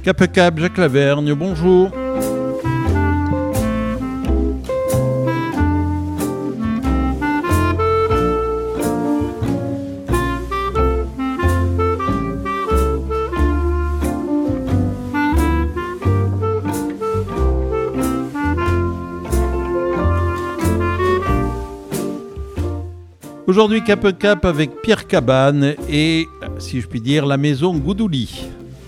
Cap, Jacques Lavergne, bonjour. Aujourd'hui, Cap avec Pierre Cabane et, si je puis dire, la maison Goudouli.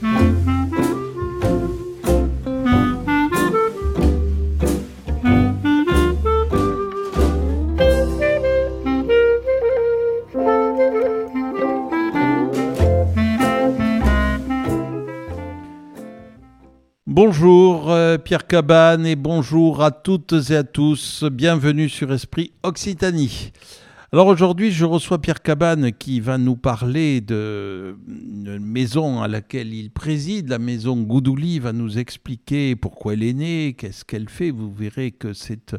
Bonjour Pierre Cabane et bonjour à toutes et à tous. Bienvenue sur Esprit Occitanie. Alors aujourd'hui, je reçois Pierre Cabane qui va nous parler d'une maison à laquelle il préside, la maison Goudouli. Il va nous expliquer pourquoi elle est née, qu'est-ce qu'elle fait. Vous verrez que c'est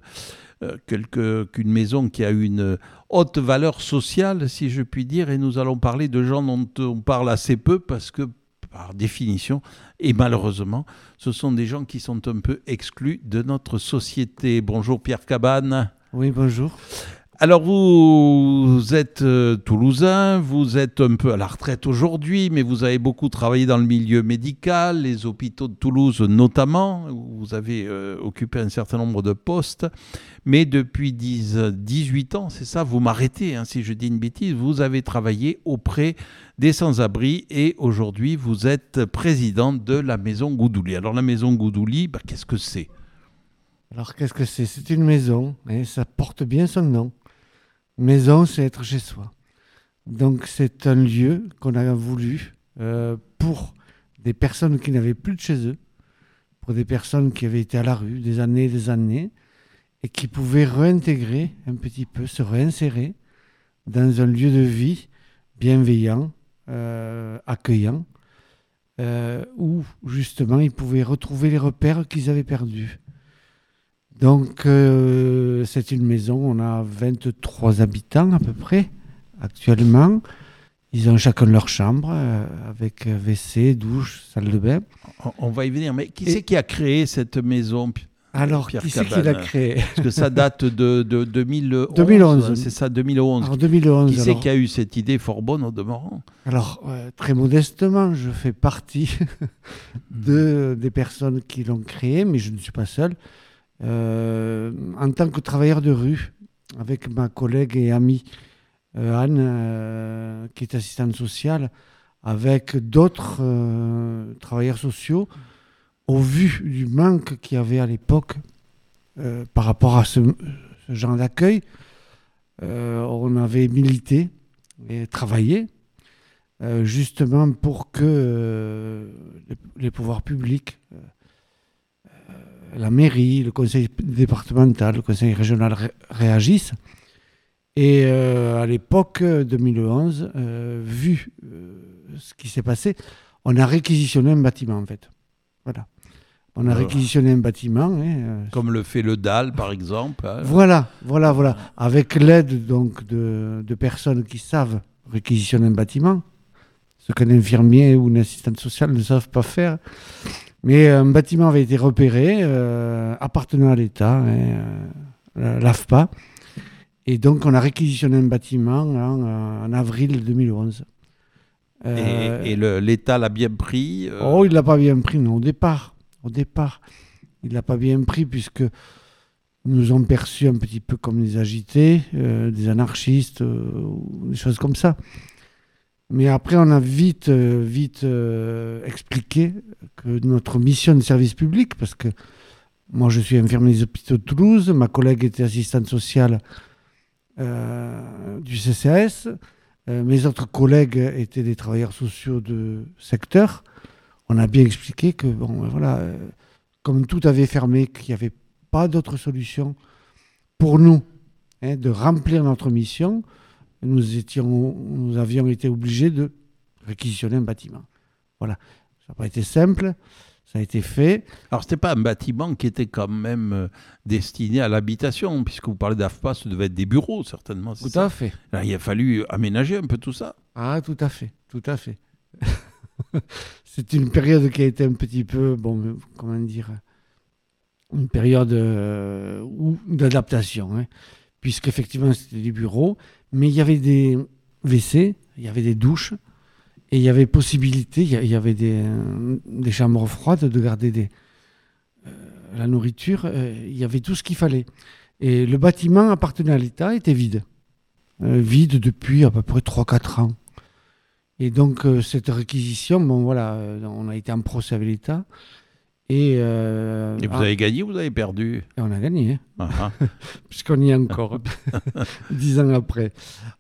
qu'une maison qui a une haute valeur sociale, si je puis dire. Et nous allons parler de gens dont on parle assez peu parce que, par définition, et malheureusement, ce sont des gens qui sont un peu exclus de notre société. Bonjour Pierre Cabane. Oui, bonjour. Alors vous êtes toulousain, vous êtes un peu à la retraite aujourd'hui, mais vous avez beaucoup travaillé dans le milieu médical, les hôpitaux de Toulouse notamment, où vous avez occupé un certain nombre de postes, mais depuis 18 ans, c'est ça, vous m'arrêtez si je dis une bêtise, vous avez travaillé auprès des sans-abri et aujourd'hui vous êtes président de la maison Goudouli. Alors la maison Goudouli, qu'est-ce que c'est ? Alors qu'est-ce que c'est ? C'est une maison, et ça porte bien son nom. Maison, c'est être chez soi. Donc c'est un lieu qu'on a voulu pour des personnes qui n'avaient plus de chez eux, pour des personnes qui avaient été à la rue des années, et qui pouvaient réintégrer un petit peu, se réinsérer dans un lieu de vie bienveillant, accueillant, où justement ils pouvaient retrouver les repères qu'ils avaient perdus. Donc, c'est une maison, on a 23 habitants à peu près, actuellement. Ils ont chacun leur chambre, avec WC, douche, salle de bain. On va y venir, mais c'est qui a créé cette maison, alors, Pierre qui c'est Cabane, qui l'a créée ? Parce que ça date de 2011. 2011. C'est ça, 2011. Alors, 2011. Qui c'est qui a eu cette idée fort bonne au demeurant ? Alors, très modestement, je fais partie des personnes qui l'ont créée, mais je ne suis pas seul. En tant que travailleur de rue, avec ma collègue et amie Anne, qui est assistante sociale, avec d'autres travailleurs sociaux, au vu du manque qu'il y avait à l'époque par rapport à ce genre d'accueil, on avait milité et travaillé justement pour que les pouvoirs publics, la mairie, le conseil départemental, le conseil régional réagissent. Et à l'époque, 2011, vu ce qui s'est passé, on a réquisitionné un bâtiment, en fait. Voilà. On a réquisitionné un bâtiment. Comme le fait le DAL, par exemple. Voilà. Avec l'aide donc de personnes qui savent réquisitionner un bâtiment, ce qu'un infirmier ou une assistante sociale ne savent pas faire. Mais un bâtiment avait été repéré, appartenant à l'État, l'AFPA. Et donc, on a réquisitionné un bâtiment en avril 2011. Et l'État l'a bien pris Oh, il ne l'a pas bien pris, non, au départ. Il ne l'a pas bien pris puisque nous ont perçus un petit peu comme des agités, des anarchistes, des choses comme ça. Mais après, on a vite expliqué que notre mission de service public, parce que moi, je suis infirmier des hôpitaux de Toulouse, ma collègue était assistante sociale du CCAS, mes autres collègues étaient des travailleurs sociaux de secteur. On a bien expliqué que, comme tout avait fermé, qu'il n'y avait pas d'autre solution pour nous de remplir notre mission. Nous avions été obligés de réquisitionner un bâtiment. Voilà. Ça n'a pas été simple, ça a été fait. Alors, ce n'était pas un bâtiment qui était quand même destiné à l'habitation, puisque vous parlez d'AFPA, ça devait être des bureaux, certainement. À fait. Alors, il a fallu aménager un peu tout ça. Ah, tout à fait. C'est une période qui a été un petit peu, comment dire, une période d'adaptation, hein, puisqu'effectivement c'était des bureaux, mais il y avait des WC, il y avait des douches, et il y avait possibilité, il y avait des chambres froides de garder la nourriture, il y avait tout ce qu'il fallait. Et le bâtiment appartenait à l'État, était vide. Vide depuis à peu près 3-4 ans. Et donc, cette réquisition, on a été en procès avec l'État. Et vous avez gagné ou vous avez perdu? Et on a gagné, Ah, puisqu'on y est encore, 10 ans après.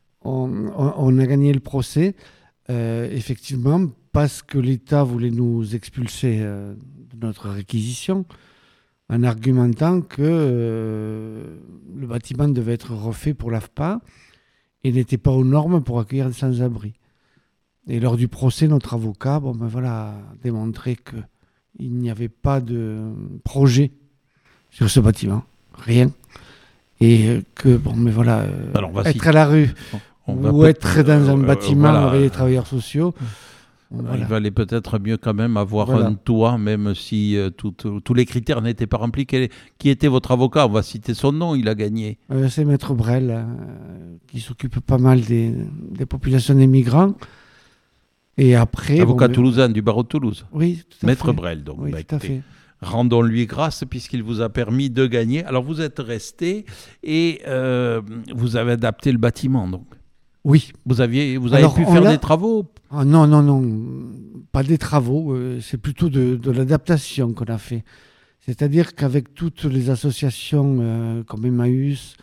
On a gagné le procès, effectivement, parce que l'État voulait nous expulser de notre réquisition, en argumentant que le bâtiment devait être refait pour l'AFPA et n'était pas aux normes pour accueillir des sans-abri. Et lors du procès, notre avocat a démontré qu'il n'y avait pas de projet sur ce bâtiment, rien. Et que, Alors, être à la rue ou être dans un bâtiment avec des travailleurs sociaux, il valait peut-être mieux quand même avoir un toit, même si tous les critères n'étaient pas remplis. Qui était votre avocat? On va citer son nom, il a gagné. C'est Maître Brel, qui s'occupe pas mal des populations des migrants. Et après, avocat toulousain du barreau de Toulouse. Oui, tout à Maître fait. Brel, donc. Oui, tout à fait. Rendons-lui grâce puisqu'il vous a permis de gagner. Alors vous êtes resté et vous avez adapté le bâtiment, donc. Oui. Vous avez pu faire des travaux? Non, pas des travaux. C'est plutôt de l'adaptation qu'on a fait. C'est-à-dire qu'avec toutes les associations comme Emmaüs,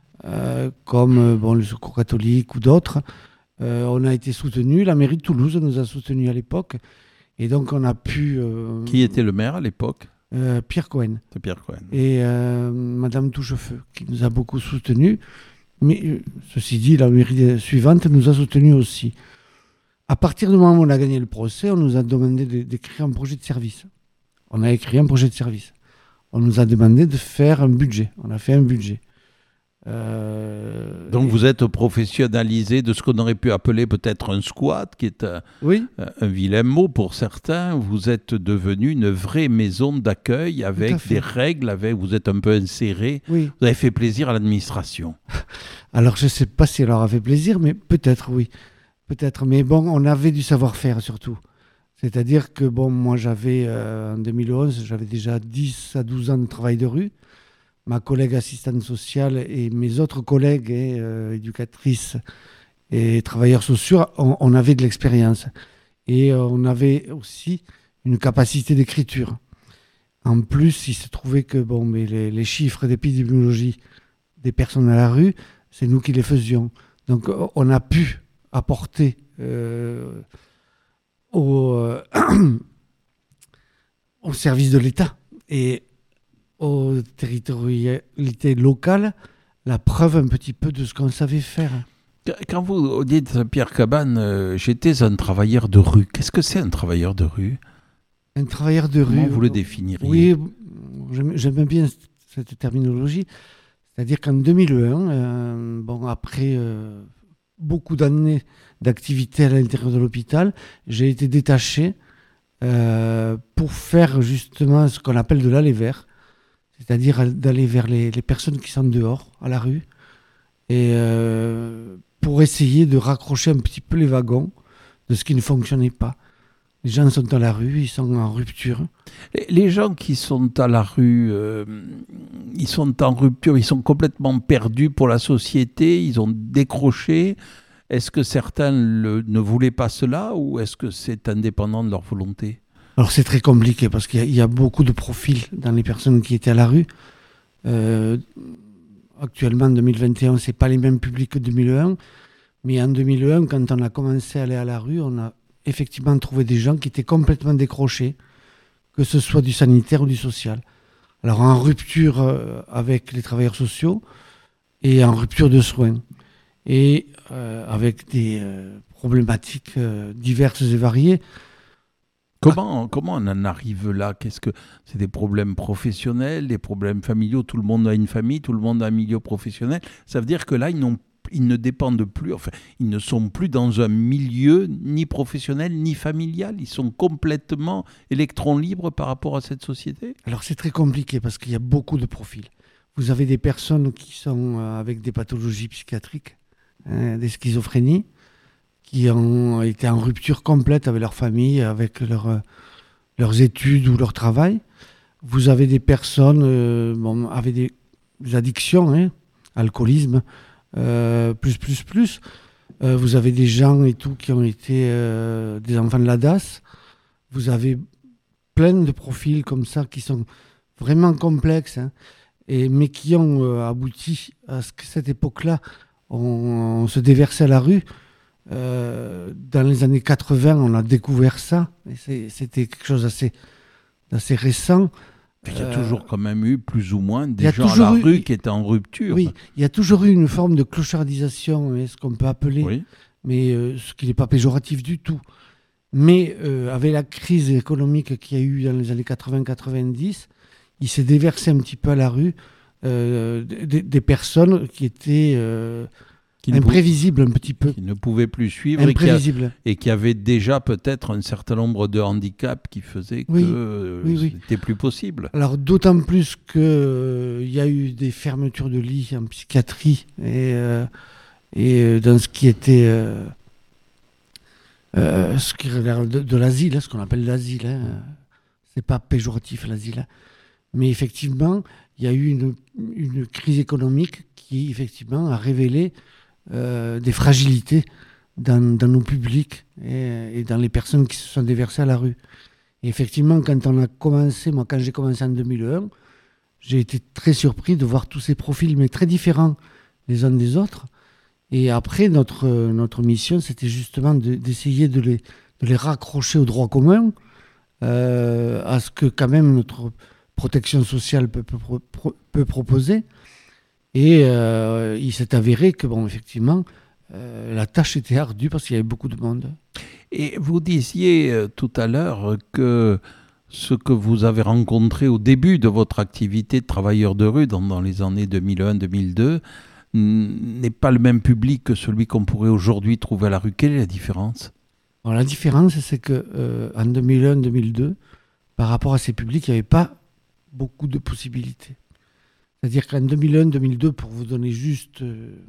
comme le Secours catholique ou d'autres, on a été soutenus. La mairie de Toulouse nous a soutenus à l'époque. Et donc on a pu... Qui était le maire à l'époque? Pierre Cohen. C'est Pierre Cohen. Et Madame Touchefeu, qui nous a beaucoup soutenus. Mais ceci dit, la mairie suivante nous a soutenus aussi. À partir du moment où on a gagné le procès, on nous a demandé d'écrire un projet de service. On a écrit un projet de service. On nous a demandé de faire un budget. On a fait un budget. Donc vous êtes professionnalisé de ce qu'on aurait pu appeler peut-être un squat, qui est un vilain mot pour certains. Vous êtes devenu une vraie maison d'accueil avec des règles, vous êtes un peu inséré. Oui. Vous avez fait plaisir à l'administration. Alors je ne sais pas si elle leur a fait plaisir, mais peut-être oui. Peut-être. Mais on avait du savoir-faire surtout. C'est-à-dire que moi j'avais, en 2011, j'avais déjà 10 à 12 ans de travail de rue. Ma collègue assistante sociale et mes autres collègues, éducatrices et travailleurs sociaux, on avait de l'expérience. Et on avait aussi une capacité d'écriture. En plus, il se trouvait que les chiffres d'épidémiologie des personnes à la rue, c'est nous qui les faisions. Donc on a pu apporter au service de l'État et aux territorialités locales la preuve un petit peu de ce qu'on savait faire. Quand vous dites, Pierre Cabane, j'étais un travailleur de rue, qu'est-ce que c'est un travailleur de rue? Un travailleur de rue... Comment vous le définiriez? Oui, j'aime bien cette terminologie. C'est-à-dire qu'en 2001, après beaucoup d'années d'activité à l'intérieur de l'hôpital, j'ai été détaché pour faire justement ce qu'on appelle de l'aller vers. C'est-à-dire d'aller vers les personnes qui sont dehors, à la rue, et pour essayer de raccrocher un petit peu les wagons de ce qui ne fonctionnait pas. Les gens sont à la rue, ils sont en rupture. Les gens qui sont à la rue, ils sont en rupture, ils sont complètement perdus pour la société, ils ont décroché. Est-ce que certains ne voulaient pas cela ou est-ce que c'est indépendant de leur volonté ? Alors c'est très compliqué parce qu'il y a beaucoup de profils dans les personnes qui étaient à la rue. Actuellement, en 2021, ce n'est pas les mêmes publics que 2001. Mais en 2001, quand on a commencé à aller à la rue, on a effectivement trouvé des gens qui étaient complètement décrochés, que ce soit du sanitaire ou du social. Alors en rupture avec les travailleurs sociaux et en rupture de soins. Et avec des problématiques diverses et variées. Comment on en arrive là ? Qu'est-ce que c'est des problèmes professionnels, des problèmes familiaux ? Tout le monde a une famille, tout le monde a un milieu professionnel. Ça veut dire que là, ils ils ne dépendent plus, enfin, ils ne sont plus dans un milieu ni professionnel ni familial. Ils sont complètement électrons libres par rapport à cette société. Alors c'est très compliqué parce qu'il y a beaucoup de profils. Vous avez des personnes qui sont avec des pathologies psychiatriques, des schizophrénies, qui ont été en rupture complète avec leur famille, avec leurs études ou leur travail. Vous avez des personnes avec des addictions, alcoolisme, plus. Vous avez des gens et tout qui ont été des enfants de la DAS. Vous avez plein de profils comme ça qui sont vraiment complexes, mais qui ont abouti à ce que cette époque-là, on se déversait à la rue. Dans les années 80, on a découvert ça. Et c'était quelque chose d'assez récent. Il y a toujours quand même eu plus ou moins des gens à la rue qui étaient en rupture. Oui, il y a toujours eu une forme de clochardisation, ce qu'on peut appeler, mais ce qui n'est pas péjoratif du tout. Mais avec la crise économique qu'il y a eu dans les années 80-90, il s'est déversé un petit peu à la rue des personnes qui étaient imprévisibles un petit peu. Qui ne pouvaient plus suivre et qui avaient déjà peut-être un certain nombre de handicaps qui faisaient que c'était plus possible. Alors d'autant plus qu'il y a eu des fermetures de lits en psychiatrie et dans ce qui était ce qui regarde de l'asile, ce qu'on appelle l'asile. C'est pas péjoratif l'asile. Mais effectivement, il y a eu une crise économique qui effectivement a révélé des fragilités dans nos publics et dans les personnes qui se sont déversées à la rue. Et effectivement, quand j'ai commencé en 2001, j'ai été très surpris de voir tous ces profils, mais très différents les uns des autres. Et après, notre mission, c'était justement d'essayer de les raccrocher au droit commun, à ce que quand même notre protection sociale peut proposer. Et il s'est avéré que, effectivement, la tâche était ardue parce qu'il y avait beaucoup de monde. Et vous disiez tout à l'heure que ce que vous avez rencontré au début de votre activité de travailleur de rue dans les années 2001-2002 n'est pas le même public que celui qu'on pourrait aujourd'hui trouver à la rue. Quelle est la différence ? Alors, la différence, c'est qu'en 2001-2002, par rapport à ces publics, il n'y avait pas beaucoup de possibilités. C'est-à-dire qu'en 2001-2002, pour vous donner juste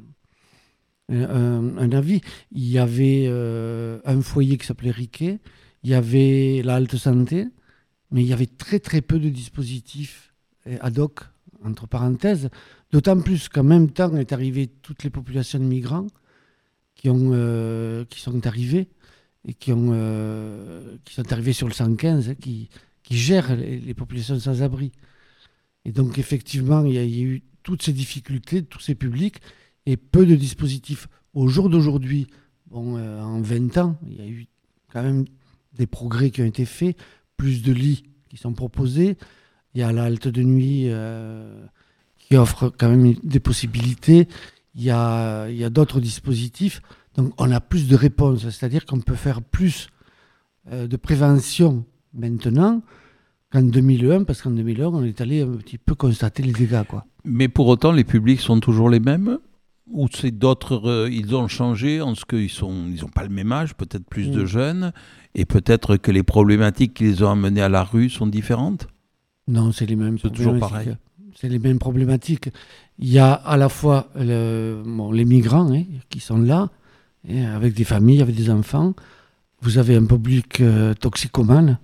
un avis, il y avait un foyer qui s'appelait Riquet, il y avait la halte santé, mais il y avait très très peu de dispositifs ad hoc, entre parenthèses, d'autant plus qu'en même temps est arrivé toutes les populations de migrants qui sont arrivées et qui sont arrivés sur le 115, qui gèrent les populations sans abri. Et donc, effectivement, il y a eu toutes ces difficultés, tous ces publics, et peu de dispositifs. Au jour d'aujourd'hui, en 20 ans, il y a eu quand même des progrès qui ont été faits, plus de lits qui sont proposés. Il y a la halte de nuit qui offre quand même des possibilités. Il y a d'autres dispositifs. Donc, on a plus de réponses, c'est-à-dire qu'on peut faire plus de prévention maintenant qu'en 2001, parce qu'en 2001, on est allé un petit peu constater les dégâts, quoi. Mais pour autant, les publics sont toujours les mêmes ? Ou c'est d'autres, ils ont changé en ce qu'ils n'ont pas le même âge, peut-être plus de jeunes, et peut-être que les problématiques qui les ont amenés à la rue sont différentes ? Non, c'est les mêmes. C'est toujours pareil. C'est les mêmes problématiques. Il y a à la fois les migrants qui sont là, avec des familles, avec des enfants. Vous avez un public toxicomane.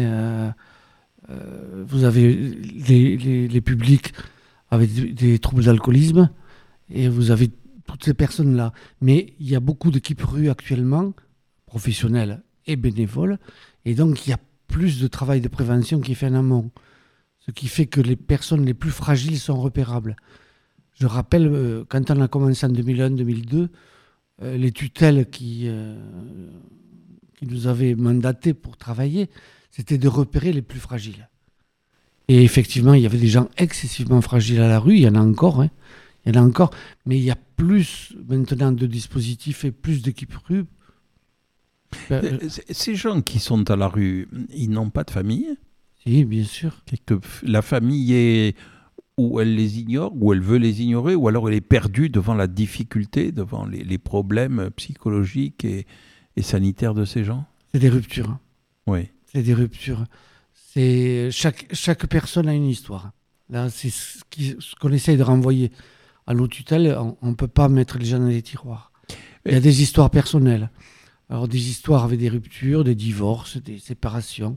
Vous avez les publics avec des troubles d'alcoolisme. Et vous avez toutes ces personnes-là. Mais il y a beaucoup d'équipes rue actuellement, professionnelles et bénévoles. Et donc, il y a plus de travail de prévention qui est fait en amont. Ce qui fait que les personnes les plus fragiles sont repérables. Je rappelle, quand on a commencé en 2001-2002, les tutelles qui nous avaient mandatés pour travailler, c'était de repérer les plus fragiles. Et effectivement, il y avait des gens excessivement fragiles à la rue, il y en a encore, il y en a encore, mais il y a plus maintenant de dispositifs et plus d'équipes rue. Ces gens qui sont à la rue, ils n'ont pas de famille ? Si, bien sûr. La famille est ou elle les ignore, ou elle veut les ignorer, ou alors elle est perdue devant la difficulté, devant les problèmes psychologiques et sanitaires de ces gens? C'est des ruptures. Oui. C'est des ruptures. Chaque personne a une histoire. Là, c'est ce qu'on essaye de renvoyer à nos tutelles. On ne peut pas mettre les gens dans des tiroirs. Il y a des histoires personnelles. Alors, des histoires avec des ruptures, des divorces, des séparations.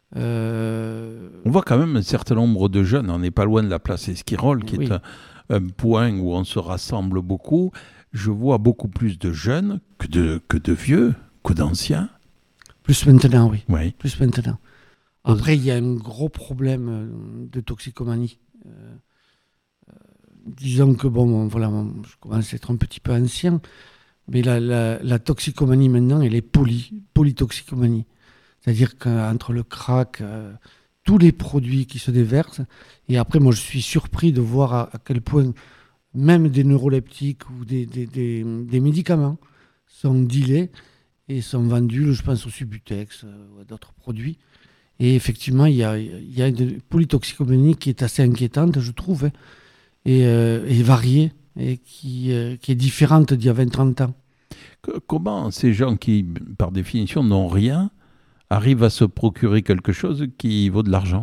On voit quand même un certain nombre de jeunes. On n'est pas loin de la place Esquirol, qui est un point où on se rassemble beaucoup. Je vois beaucoup plus de jeunes que de vieux, que d'anciens. Plus maintenant, oui. Oui. Plus maintenant. Après, il y a un gros problème de toxicomanie. Disons que, voilà, je commence à être un petit peu ancien, mais la toxicomanie maintenant, elle est polytoxicomanie. C'est-à-dire qu'entre le crack, tous les produits qui se déversent, et après, moi, je suis surpris de voir à quel point même des neuroleptiques ou des médicaments sont dealés et sont vendus, je pense au Subutex ou à d'autres produits. Et effectivement, il y a une polytoxicomanie qui est assez inquiétante, je trouve, hein, et variée, et qui est différente d'il y a 20-30 ans. Comment ces gens qui, par définition, n'ont rien, arrivent à se procurer quelque chose qui vaut de l'argent?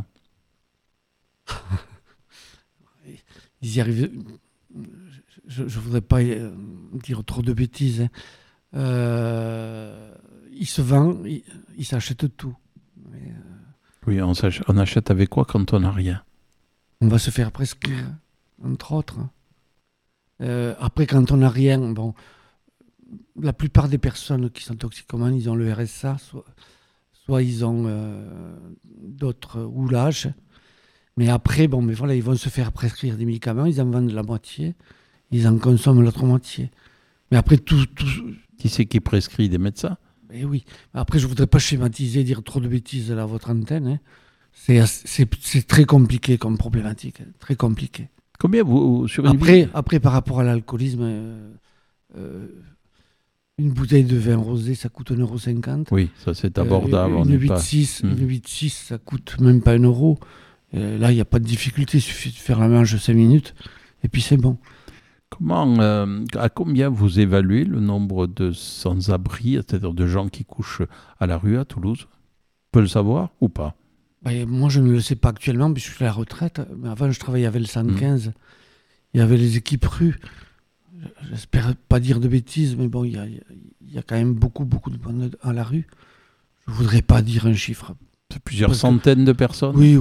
Ils y arrivent. Je ne voudrais pas dire trop de bêtises. Hein. Ils se vendent, ils s'achètent tout. Mais, oui, on achète avec quoi quand on n'a rien? On va se faire prescrire, entre autres. Après, quand on n'a rien, bon, la plupart des personnes qui sont toxicomanes, ils ont le RSA, soit ils ont d'autres roulages. Mais après, mais voilà, ils vont se faire prescrire des médicaments, ils en vendent la moitié, ils en consomment l'autre moitié. Mais après, tout... Qui c'est qui prescrit? Des médecins? Mais oui. Après, je ne voudrais pas schématiser, dire trop de bêtises à votre antenne. Hein. C'est très compliqué comme problématique, très compliqué. Combien vous sur une après, par rapport à l'alcoolisme, une bouteille de vin rosé, ça coûte 1,50 €. Oui, ça c'est abordable. Une 8,6, ça coûte même pas 1 €. Là, il n'y a pas de difficulté, il suffit de faire la manche 5 minutes, et puis c'est bon. À combien vous évaluez le nombre de sans-abri, c'est-à-dire de gens qui couchent à la rue à Toulouse? On peut le savoir ou pas? Moi, je ne le sais pas actuellement, puisque je suis à la retraite. Mais avant, je travaillais avec le 115. Il y avait les équipes rue. J'espère pas dire de bêtises, mais bon, il y a quand même beaucoup de monde à la rue. Je ne voudrais pas dire un chiffre. C'est plusieurs centaines de personnes? Oui.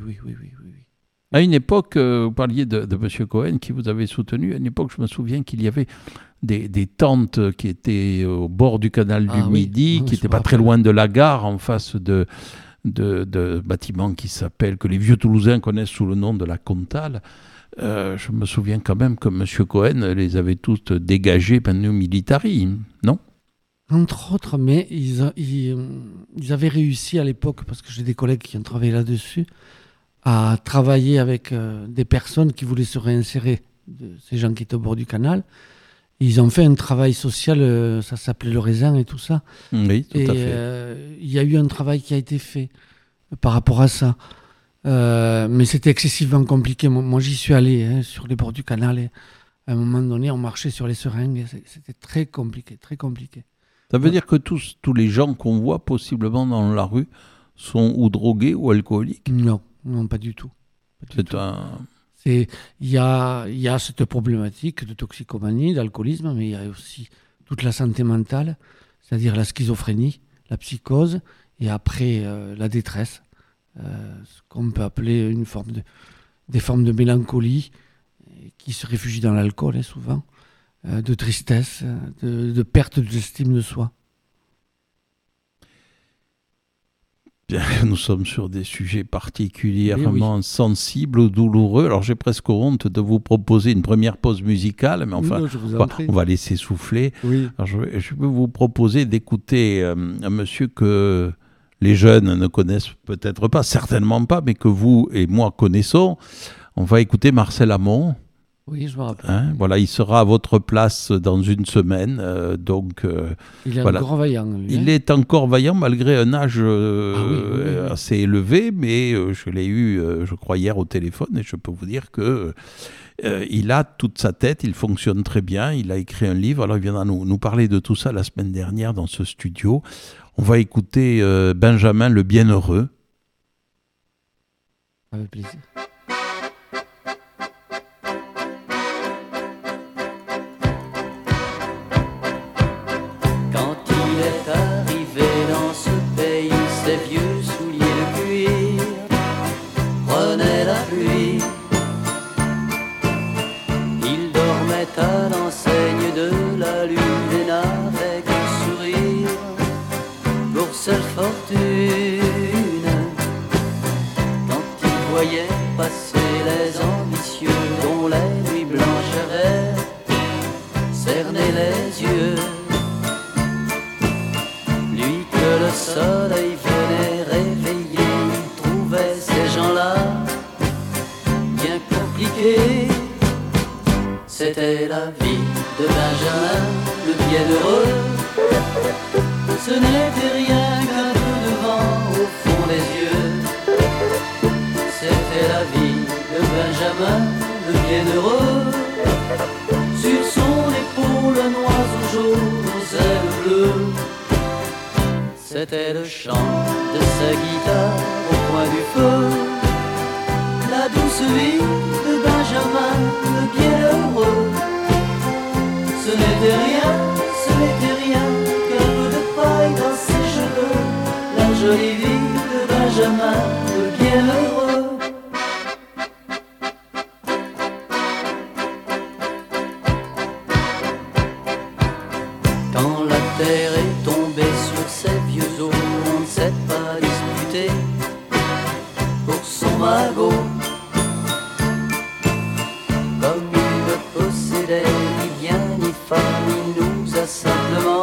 À une époque, vous parliez de M. Cohen qui vous avait soutenu. À une époque, je me souviens qu'il y avait des tentes qui étaient au bord du canal du Midi, qui n'étaient pas très loin de la gare, en face de bâtiments que les vieux Toulousains connaissent sous le nom de la Comtale. Je me souviens quand même que M. Cohen les avait toutes dégagés panu militari, non? Entre autres, mais ils avaient réussi à l'époque, parce que j'ai des collègues qui ont travaillé là-dessus, à travailler avec des personnes qui voulaient se réinsérer, ces gens qui étaient au bord du canal. Ils ont fait un travail social, ça s'appelait le raisin et tout ça. Oui, tout à fait. Il y a eu un travail qui a été fait par rapport à ça. Mais c'était excessivement compliqué. Moi j'y suis allé sur les bords du canal. Et à un moment donné, on marchait sur les seringues. C'était très compliqué, très compliqué. Ça veut dire que tous les gens qu'on voit possiblement dans la rue sont ou drogués ou alcooliques? Non, pas du tout. Il y a cette problématique de toxicomanie, d'alcoolisme, mais il y a aussi toute la santé mentale, c'est-à-dire la schizophrénie, la psychose, et après la détresse, ce qu'on peut appeler des formes de mélancolie, qui se réfugient dans l'alcool, souvent, de tristesse, de perte de l'estime de soi. Bien, nous sommes sur des sujets particulièrement sensibles ou douloureux. Alors j'ai presque honte de vous proposer une première pause musicale, mais enfin, on va laisser souffler. Oui. Alors, je peux vous proposer d'écouter un monsieur que les jeunes ne connaissent peut-être pas, certainement pas, mais que vous et moi connaissons. On va écouter Marcel Amont. Oui, je me rappelle. Hein, voilà, il sera à votre place dans une semaine. Il est voilà. encore vaillant, lui. Il est encore vaillant malgré un âge Oui. assez élevé, mais je l'ai eu, je crois, hier au téléphone et je peux vous dire que il a toute sa tête, il fonctionne très bien, il a écrit un livre, alors il viendra nous parler de tout ça la semaine dernière dans ce studio. On va écouter Benjamin le Bienheureux. Avec plaisir. Quand il est arrivé dans ce pays, ses vieux souliers de cuir prenaient la pluie. Il dormait à l'enseigne de la lune et n'avait qu'un sourire pour seule fortune. Quand il voyait passer les ambitieux dont les nuits blanches avaient cerné les yeux, lui que le soleil venait réveiller, il trouvait ces gens-là bien compliqués. C'était la vie de Benjamin le Bienheureux. Ce n'était rien qu'un peu de vent au fond des yeux. C'était la vie de Benjamin le Bienheureux. Sur son épaule un oiseau jaune aux ailes bleues. C'était le chant de sa guitare au coin du feu. La douce vie de Benjamin le Bienheureux. Ce n'était rien qu'un peu de paille dans ses cheveux. La jolie vie de Benjamin le Bienheureux. Quand la terre est tombée sur ses vieux os, on ne s'est pas disputé pour son magot. Comme il ne possédait ni bien ni femme, il nous a simplement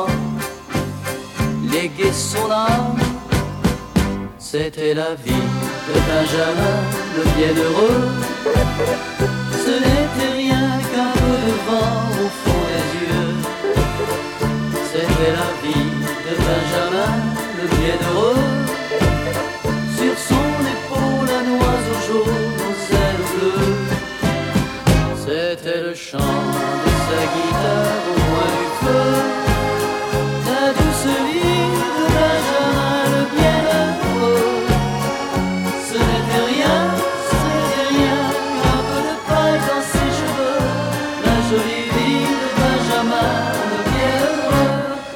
légué son âme. C'était la vie de Benjamin le Bienheureux. Ce n'était rien qu'un peu de vent au fond des yeux. C'était la vie de Benjamin le Bienheureux. Sur son épaule un oiseau jaune aux ailes bleues. C'était le chant de sa guitare au coin du feu. La douce vie de Benjamin le Bienheureux. Ce n'était rien qu'un peu de paille dans ses cheveux. La jolie vie de Benjamin le Bienheureux.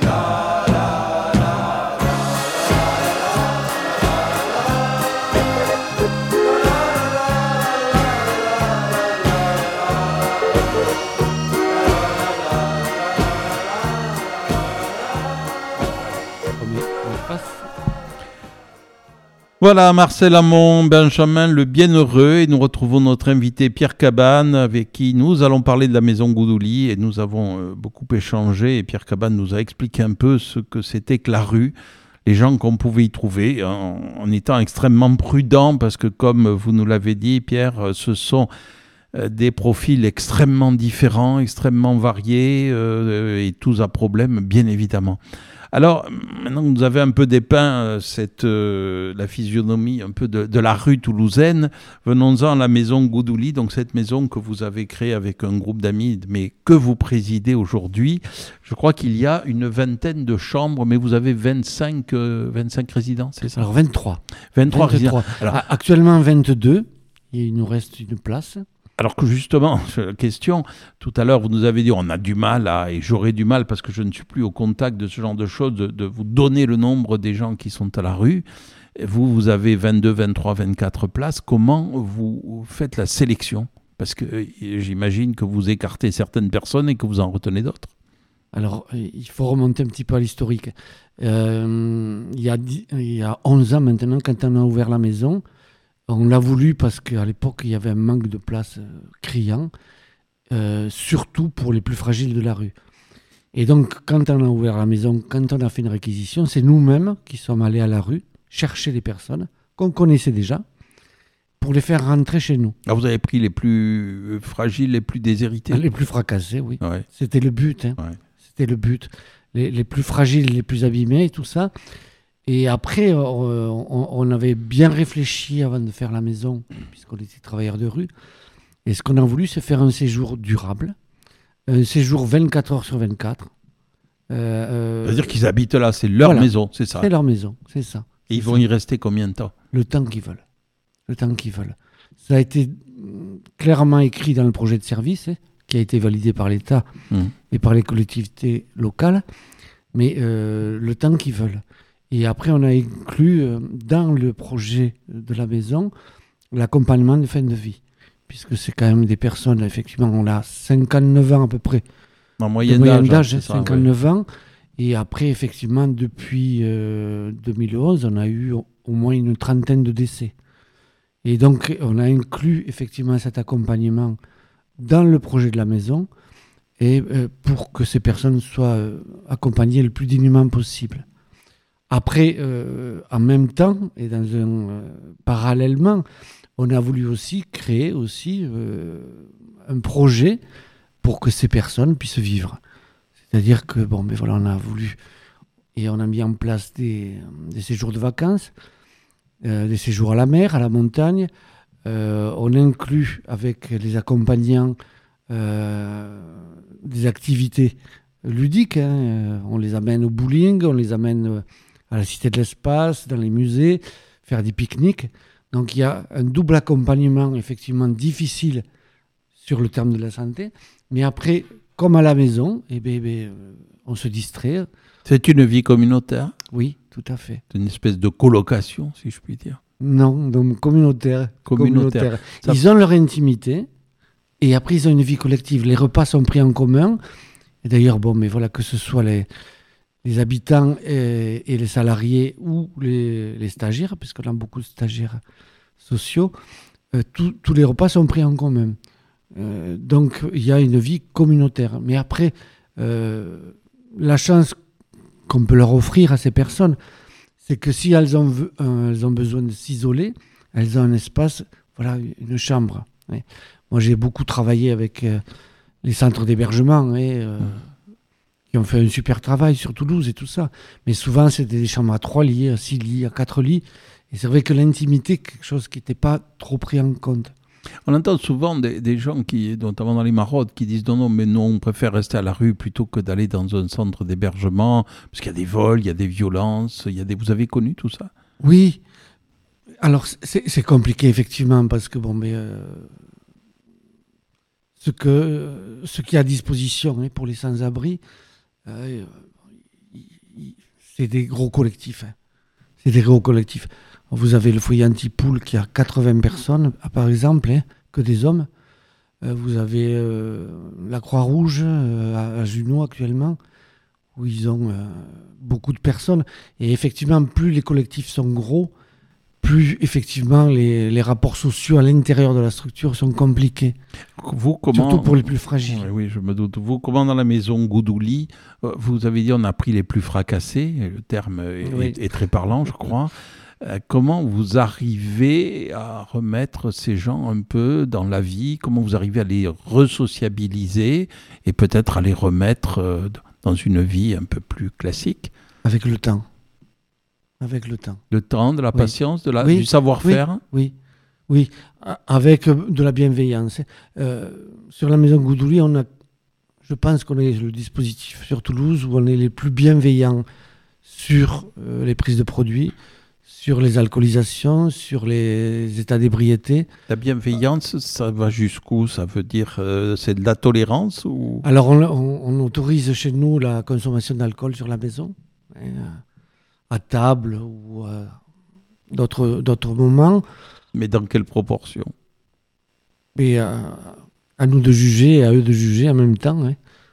Voilà, Marcel Amont, Benjamin le Bienheureux, et nous retrouvons notre invité Pierre Cabane, avec qui nous allons parler de la maison Goudouli, et nous avons beaucoup échangé, et Pierre Cabane nous a expliqué un peu ce que c'était que la rue, les gens qu'on pouvait y trouver, en étant extrêmement prudent, parce que comme vous nous l'avez dit, Pierre, ce sont des profils extrêmement différents, extrêmement variés, et tous à problème, bien évidemment. Alors, maintenant que vous avez un peu dépeint la physionomie un peu de la rue toulousaine, venons-en à la maison Goudouli, donc cette maison que vous avez créée avec un groupe d'amis, mais que vous présidez aujourd'hui. Je crois qu'il y a une vingtaine de chambres, mais vous avez 25 résidents, c'est ça ? Alors 23. 23 résidents. Alors, actuellement 22, il nous reste une place. Alors que justement, question, tout à l'heure vous nous avez dit on a du mal et j'aurais du mal parce que je ne suis plus au contact de ce genre de choses, de vous donner le nombre des gens qui sont à la rue. Vous avez 22, 23, 24 places. Comment vous faites la sélection ? Parce que j'imagine que vous écartez certaines personnes et que vous en retenez d'autres. Alors, il faut remonter un petit peu à l'historique. Il y a 11 ans maintenant, quand on a ouvert la maison, on l'a voulu parce qu'à l'époque, il y avait un manque de place criant, surtout pour les plus fragiles de la rue. Et donc, quand on a ouvert la maison, quand on a fait une réquisition, c'est nous-mêmes qui sommes allés à la rue chercher les personnes qu'on connaissait déjà pour les faire rentrer chez nous. Ah, vous avez pris les plus fragiles, les plus déshérités. Les plus fracassés, oui. Ouais. C'était le but. Hein. Ouais. C'était le but. Les plus fragiles, les plus abîmés et tout ça. Et après, on avait bien réfléchi avant de faire la maison, puisqu'on était travailleurs de rue. Et ce qu'on a voulu, c'est faire un séjour durable, un séjour 24 heures sur 24. C'est-à-dire qu'ils habitent là, c'est leur maison, c'est ça. C'est leur maison, c'est ça. Et ils vont y rester combien de temps? Le temps qu'ils veulent. Le temps qu'ils veulent. Ça a été clairement écrit dans le projet de service, qui a été validé par l'État et par les collectivités locales, mais le temps qu'ils veulent. Et après, on a inclus dans le projet de la maison l'accompagnement de fin de vie, puisque c'est quand même des personnes, effectivement, on a 59 ans à peu près. En moyenne d'âge, 59 ans. Et après, effectivement, depuis 2011, on a eu au moins une trentaine de décès. Et donc, on a inclus effectivement cet accompagnement dans le projet de la maison et pour que ces personnes soient accompagnées le plus dignement possible. Après, en même temps et parallèlement, on a voulu aussi créer un projet pour que ces personnes puissent vivre. C'est-à-dire que, on a voulu et on a mis en place des séjours de vacances, des séjours à la mer, à la montagne. On inclut avec les accompagnants des activités ludiques. On les amène au bowling, on les amène à la Cité de l'Espace, dans les musées, faire des pique-niques. Donc il y a un double accompagnement effectivement difficile sur le terme de la santé. Mais après, comme à la maison, on se distrait. C'est une vie communautaire? Oui, tout à fait. C'est une espèce de colocation, si je puis dire. Non, donc communautaire. Ils ont leur intimité et après ils ont une vie collective. Les repas sont pris en commun. Et d'ailleurs, que ce soit les habitants et les salariés ou les stagiaires, puisqu'on a beaucoup de stagiaires sociaux, tous les repas sont pris en commun. Donc il y a une vie communautaire. Mais après, la chance qu'on peut leur offrir à ces personnes, c'est que si elles ont besoin de s'isoler, elles ont un espace, une chambre. Moi, j'ai beaucoup travaillé avec les centres d'hébergement qui ont fait un super travail sur Toulouse et tout ça. Mais souvent, c'était des chambres à 3 lits, à 6 lits, à 4 lits. Et c'est vrai que l'intimité, quelque chose qui n'était pas trop pris en compte. On entend souvent des gens, notamment dans les maraudes, qui disent non, mais nous, on préfère rester à la rue plutôt que d'aller dans un centre d'hébergement, parce qu'il y a des vols, il y a des violences, Vous avez connu tout ça? Oui. Alors, c'est compliqué, effectivement, parce que, ce qui est à disposition pour les sans-abri, c'est des gros collectifs. C'est des gros collectifs. Vous avez le foyer anti-poule qui a 80 personnes, par exemple, que des hommes. Vous avez la Croix-Rouge à Junot actuellement, où ils ont beaucoup de personnes. Et effectivement, plus les collectifs sont gros, plus effectivement les rapports sociaux à l'intérieur de la structure sont compliqués. Surtout pour les plus fragiles. Oui, je me doute. Vous, comment dans la maison Goudouli, vous avez dit on a pris les plus fracassés, le terme est très parlant, je crois. Comment vous arrivez à remettre ces gens un peu dans la vie? Comment vous arrivez à les resociabiliser et peut-être à les remettre dans une vie un peu plus classique? Avec le temps. Avec le temps. Le temps, de la patience, du savoir-faire? Oui, avec de la bienveillance. Sur la maison Goudouli, je pense qu'on est le dispositif sur Toulouse où on est les plus bienveillants sur les prises de produits, sur les alcoolisations, sur les états d'ébriété. La bienveillance, ça va jusqu'où? Ça veut dire c'est de la tolérance ou... Alors on autorise chez nous la consommation d'alcool sur la maison, à table ou à d'autres moments. Mais dans quelle proportion? Et à nous de juger et à eux de juger en même temps.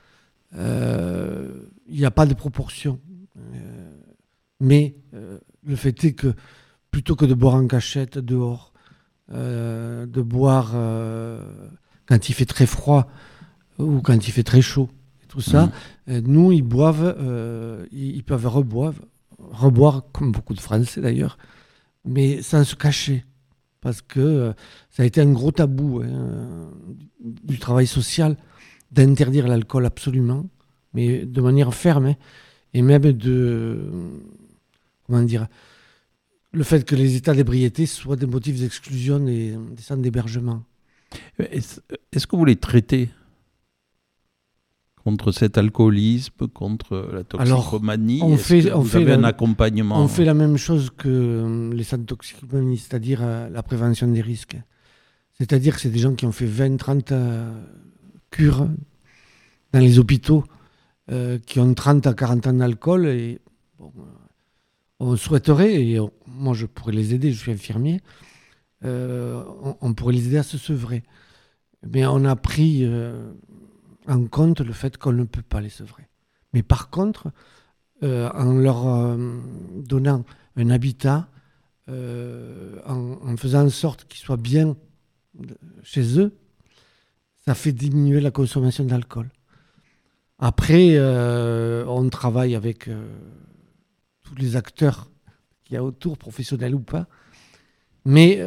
Il n'y a pas de proportion. Mais le fait est que plutôt que de boire en cachette dehors, de boire quand il fait très froid ou quand il fait très chaud, et tout ça, nous, ils boivent, ils peuvent reboire, comme beaucoup de Français d'ailleurs, mais sans se cacher. parce que ça a été un gros tabou du travail social d'interdire l'alcool absolument, mais de manière ferme, et même le fait que les états d'ébriété soient des motifs d'exclusion des centres d'hébergement. Est-ce que vous les traitez contre cet alcoolisme, contre la toxicomanie? Alors, on fait un accompagnement? On fait la même chose que les centres de toxicomanie, c'est-à-dire la prévention des risques. C'est-à-dire que c'est des gens qui ont fait 20-30 cures dans les hôpitaux, qui ont 30 à 40 ans d'alcool, et on souhaiterait, et moi je pourrais les aider, je suis infirmier, on pourrait les aider à se sevrer. Mais on a pris en compte le fait qu'on ne peut pas les sevrer. Mais par contre, en leur donnant un habitat, en faisant en sorte qu'ils soient bien chez eux, ça fait diminuer la consommation d'alcool. Après, on travaille avec tous les acteurs qu'il y a autour, professionnels ou pas, mais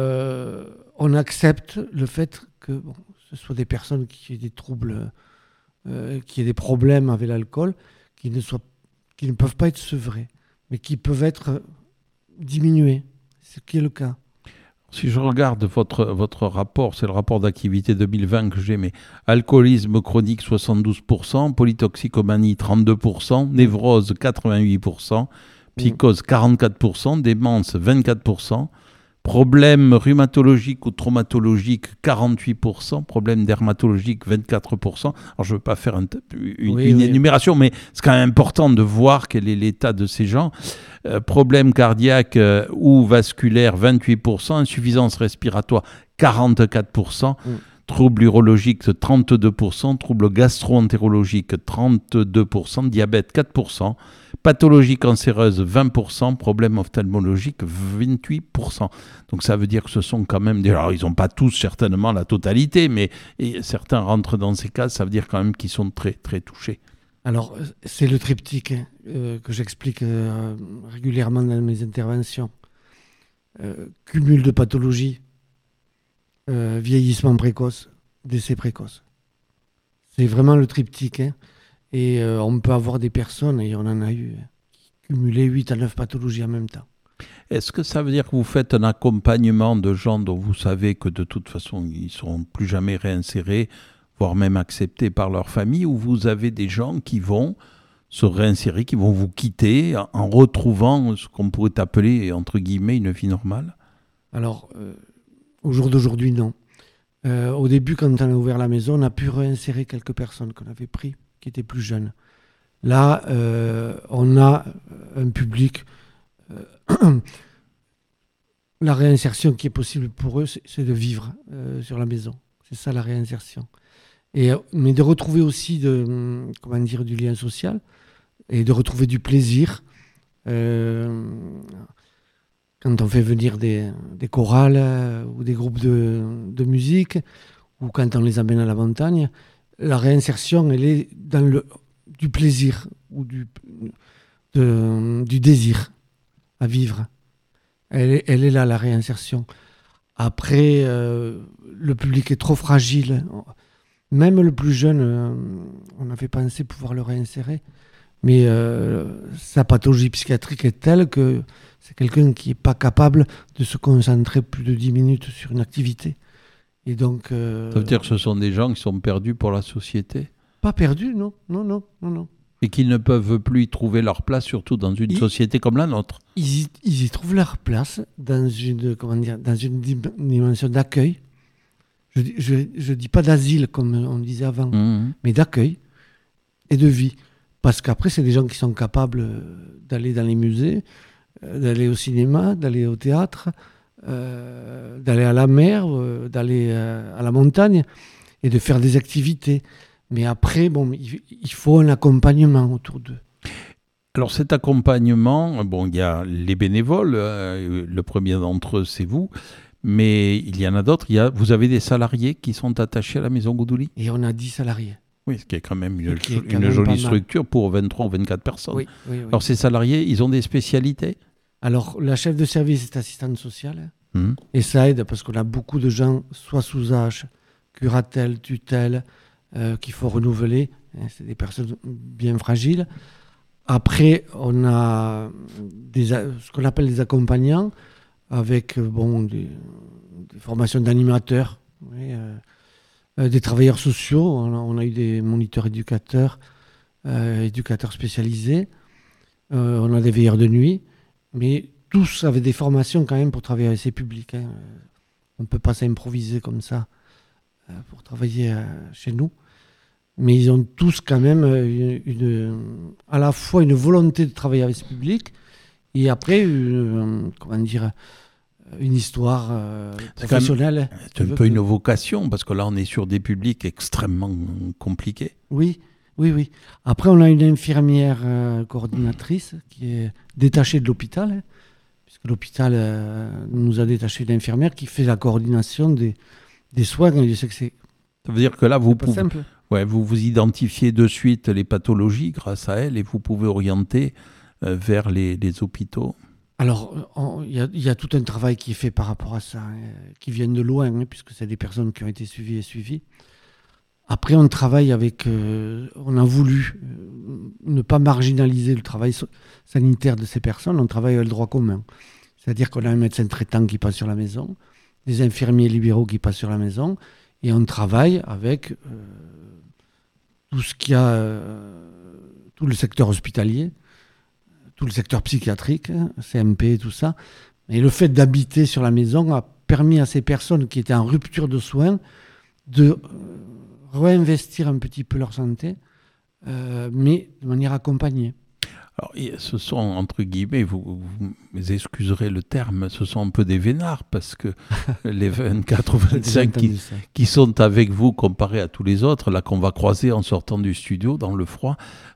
on accepte le fait que ce soit des personnes qui aient des troubles, qui aient des problèmes avec l'alcool, qui ne peuvent pas être sevrés, mais qui peuvent être diminués, ce qui est le cas. Si je regarde votre rapport, c'est le rapport d'activité 2020 que j'ai, mais alcoolisme chronique 72%, polytoxicomanie 32%, névrose 88%, psychose 44%, démence 24%, problèmes rhumatologiques ou traumatologiques 48%, problèmes dermatologiques 24%. Alors je ne veux pas faire une énumération, mais c'est quand même important de voir quel est l'état de ces gens. Problèmes cardiaques ou vasculaires 28%, insuffisance respiratoire 44%, troubles urologiques 32%, troubles gastro-entérologiques 32%, diabète 4%, pathologie cancéreuse 20%, problèmes ophtalmologiques 28%. Donc ça veut dire que ce sont quand même alors ils n'ont pas tous certainement la totalité, mais certains rentrent dans ces cas, ça veut dire quand même qu'ils sont très, très touchés. Alors, c'est le triptyque que j'explique régulièrement dans mes interventions. Cumul de pathologies, vieillissement précoce, décès précoce. C'est vraiment le triptyque. Et on peut avoir des personnes, et on en a eu, qui cumulaient 8 à 9 pathologies en même temps. Est-ce que ça veut dire que vous faites un accompagnement de gens dont vous savez que de toute façon, ils ne seront plus jamais réinsérés, voire même acceptés par leur famille, ou vous avez des gens qui vont se réinsérer, qui vont vous quitter en retrouvant ce qu'on pourrait appeler, entre guillemets, une vie normale? Alors, au jour d'aujourd'hui, non. Au début, quand on a ouvert la maison, on a pu réinsérer quelques personnes qu'on avait pris, qui étaient plus jeunes. Là, on a un public... la réinsertion qui est possible pour eux, c'est de vivre sur la maison. C'est ça, la réinsertion. Mais de retrouver aussi du lien social et de retrouver du plaisir. Quand on fait venir des chorales ou des groupes de musique, ou quand on les amène à la montagne, la réinsertion, elle est dans du plaisir ou du désir à vivre. Elle est là, la réinsertion. Après, le public est trop fragile. Même le plus jeune, on avait pensé pouvoir le réinsérer, mais sa pathologie psychiatrique est telle que c'est quelqu'un qui n'est pas capable de se concentrer plus de 10 minutes sur une activité. Et donc, ça veut dire que ce sont des gens qui sont perdus pour la société? Pas perdus, non. Et qu'ils ne peuvent plus y trouver leur place, surtout dans une société comme la nôtre. Ils y trouvent leur place dans une dimension d'accueil. Je dis pas d'asile, comme on disait avant, mais d'accueil et de vie. Parce qu'après, c'est des gens qui sont capables d'aller dans les musées, d'aller au cinéma, d'aller au théâtre, d'aller à la mer, d'aller à la montagne et de faire des activités. Mais après, il faut un accompagnement autour d'eux. Alors cet accompagnement, il y a les bénévoles, le premier d'entre eux, c'est vous, mais il y en a d'autres. Vous avez des salariés qui sont attachés à la maison Goudouli? Et on a 10 salariés. Oui, ce qui est quand même une jolie structure pour 23 ou 24 personnes. Oui. Alors ces salariés, ils ont des spécialités? Alors la chef de service est assistante sociale. Et ça aide parce qu'on a beaucoup de gens, soit sous âge, curatelle, tutelle, qu'il faut renouveler. C'est des personnes bien fragiles. Après, on a ce qu'on appelle des accompagnants avec des formations d'animateurs, des travailleurs sociaux. On a eu des moniteurs éducateurs spécialisés. On a des veilleurs de nuit. Mais tous avaient des formations quand même pour travailler avec ces publics. On ne peut pas s'improviser comme ça pour travailler chez nous. Mais ils ont tous quand même à la fois une volonté de travailler avec ce public et après une histoire professionnelle. C'est un peu une vocation parce que là on est sur des publics extrêmement compliqués. Oui. Après on a une infirmière coordinatrice qui est détachée de l'hôpital, puisque l'hôpital nous a détaché d'infirmière qui fait la coordination des soins. Je sais que c'est Ça veut dire que là vous pas pouvez... simple. Ouais, vous identifiez de suite les pathologies grâce à elle et vous pouvez orienter vers les hôpitaux. Alors, il y a tout un travail qui est fait par rapport à ça, qui viennent de loin, puisque c'est des personnes qui ont été suivies. Après, on travaille avec... on a voulu ne pas marginaliser le travail sanitaire de ces personnes, on travaille avec le droit commun. C'est-à-dire qu'on a un médecin traitant qui passe sur la maison, des infirmiers libéraux qui passent sur la maison, et on travaille avec... tout ce qu'il y a, tout le secteur hospitalier, tout le secteur psychiatrique, CMP, tout ça. Et le fait d'habiter sur la maison a permis à ces personnes qui étaient en rupture de soins de réinvestir un petit peu leur santé, mais de manière accompagnée. Alors, ce sont, entre guillemets, vous excuserez le terme, ce sont un peu des vénards, parce que les 24 ou 25 qui sont avec vous, comparés à tous les autres, là qu'on va croiser en sortant du studio, dans le froid,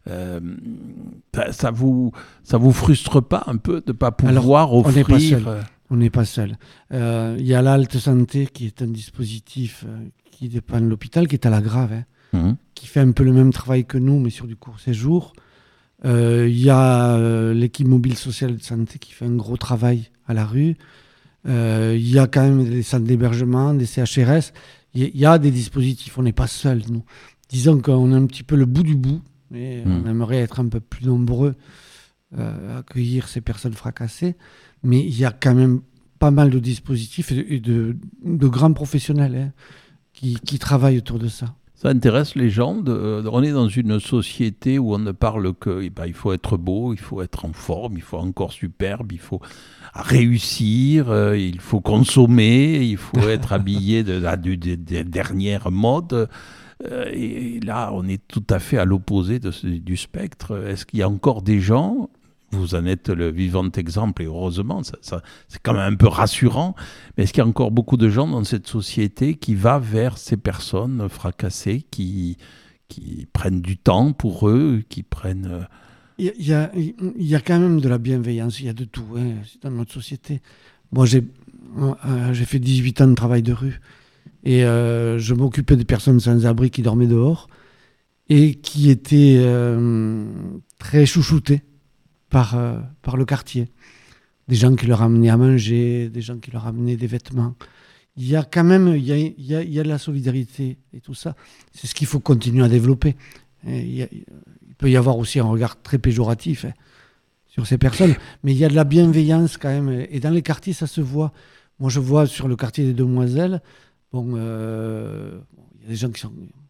ça vous frustre pas un peu de ne pas pouvoir offrir... On n'est pas seul. Il y a l'Halte Santé, qui est un dispositif qui dépend de l'hôpital, qui est à la Grave, qui fait un peu le même travail que nous, mais sur du court séjour. Il y a l'équipe mobile sociale de santé qui fait un gros travail à la rue. Il y a quand même des centres d'hébergement, des CHRS. Il y a des dispositifs. On n'est pas seuls, nous. Disons qu'on a un petit peu le bout du bout. Et on aimerait être un peu plus nombreux à accueillir ces personnes fracassées. Mais il y a quand même pas mal de dispositifs et de grands professionnels qui travaillent autour de ça. Ça intéresse les gens. On est dans une société où on ne parle que il faut être beau, il faut être en forme, il faut un corps superbe, il faut réussir, il faut consommer, il faut être habillé des dernières modes. Et là, on est tout à fait à l'opposé du spectre. Est-ce qu'il y a encore des gens... Vous en êtes le vivant exemple et heureusement, ça, c'est quand même un peu rassurant. Mais est-ce qu'il y a encore beaucoup de gens dans cette société qui va vers ces personnes fracassées, qui prennent du temps pour eux, qui prennent... Il y a quand même de la bienveillance, il y a de tout dans notre société. Moi, j'ai fait 18 ans de travail de rue et je m'occupais des personnes sans abri qui dormaient dehors et qui étaient très chouchoutées par le quartier. Des gens qui leur amenaient à manger, des gens qui leur amenaient des vêtements. Il y a quand même il y a de la solidarité et tout ça. C'est ce qu'il faut continuer à développer. Il peut y avoir aussi un regard très péjoratif sur ces personnes, mais il y a de la bienveillance quand même. Et dans les quartiers, ça se voit. Moi, je vois sur le quartier des Demoiselles, il y a des gens qui sont...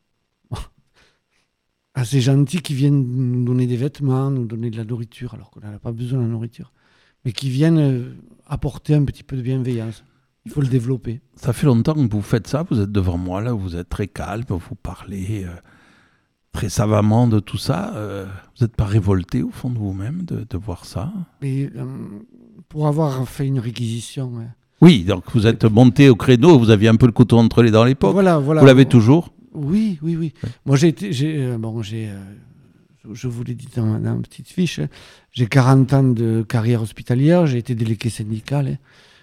assez gentils qui viennent nous donner des vêtements, nous donner de la nourriture, alors qu'on n'a pas besoin de la nourriture, mais qui viennent apporter un petit peu de bienveillance. Il faut le développer. Ça fait longtemps que vous faites ça, vous êtes devant moi, là, vous êtes très calme, vous parlez très savamment de tout ça. Vous n'êtes pas révolté au fond de vous-même de voir ça? Et, pour avoir fait une réquisition... Oui, donc vous êtes monté au créneau, vous aviez un peu le couteau entre les dents à l'époque. Voilà. Vous l'avez toujours? Oui. Ouais. Moi, je vous l'ai dit dans ma petite fiche, j'ai 40 ans de carrière hospitalière, j'ai été délégué syndical.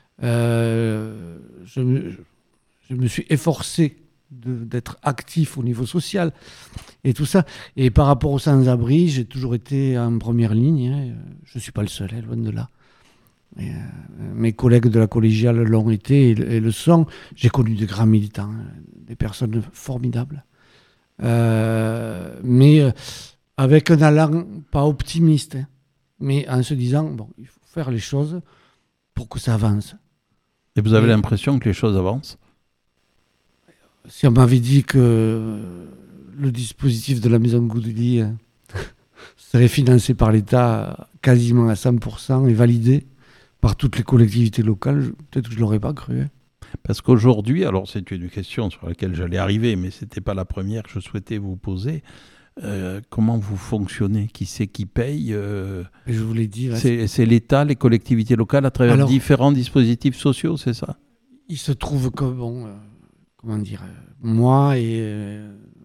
Je me suis efforcé d'être actif au niveau social et tout ça. Et par rapport aux sans-abri, j'ai toujours été en première ligne. Je ne suis pas le seul, loin de là. Mes collègues de la collégiale l'ont été et le sont. J'ai connu de grands militants, des personnes formidables. Mais avec un allant pas optimiste, mais en se disant, bon, il faut faire les choses pour que ça avance. Et vous avez l'impression que les choses avancent? Si on m'avait dit que le dispositif de la maison Goudouli serait financé par l'État quasiment à 100% et validé par toutes les collectivités locales, peut-être que je ne l'aurais pas cru. Parce qu'aujourd'hui, alors c'est une question sur laquelle j'allais arriver, mais ce n'était pas la première que je souhaitais vous poser. Comment vous fonctionnez? Qui c'est qui paye? Je vous l'ai dit. Là, c'est l'État, les collectivités locales, à travers différents dispositifs sociaux, c'est ça? Il se trouve que, comment dire, moi et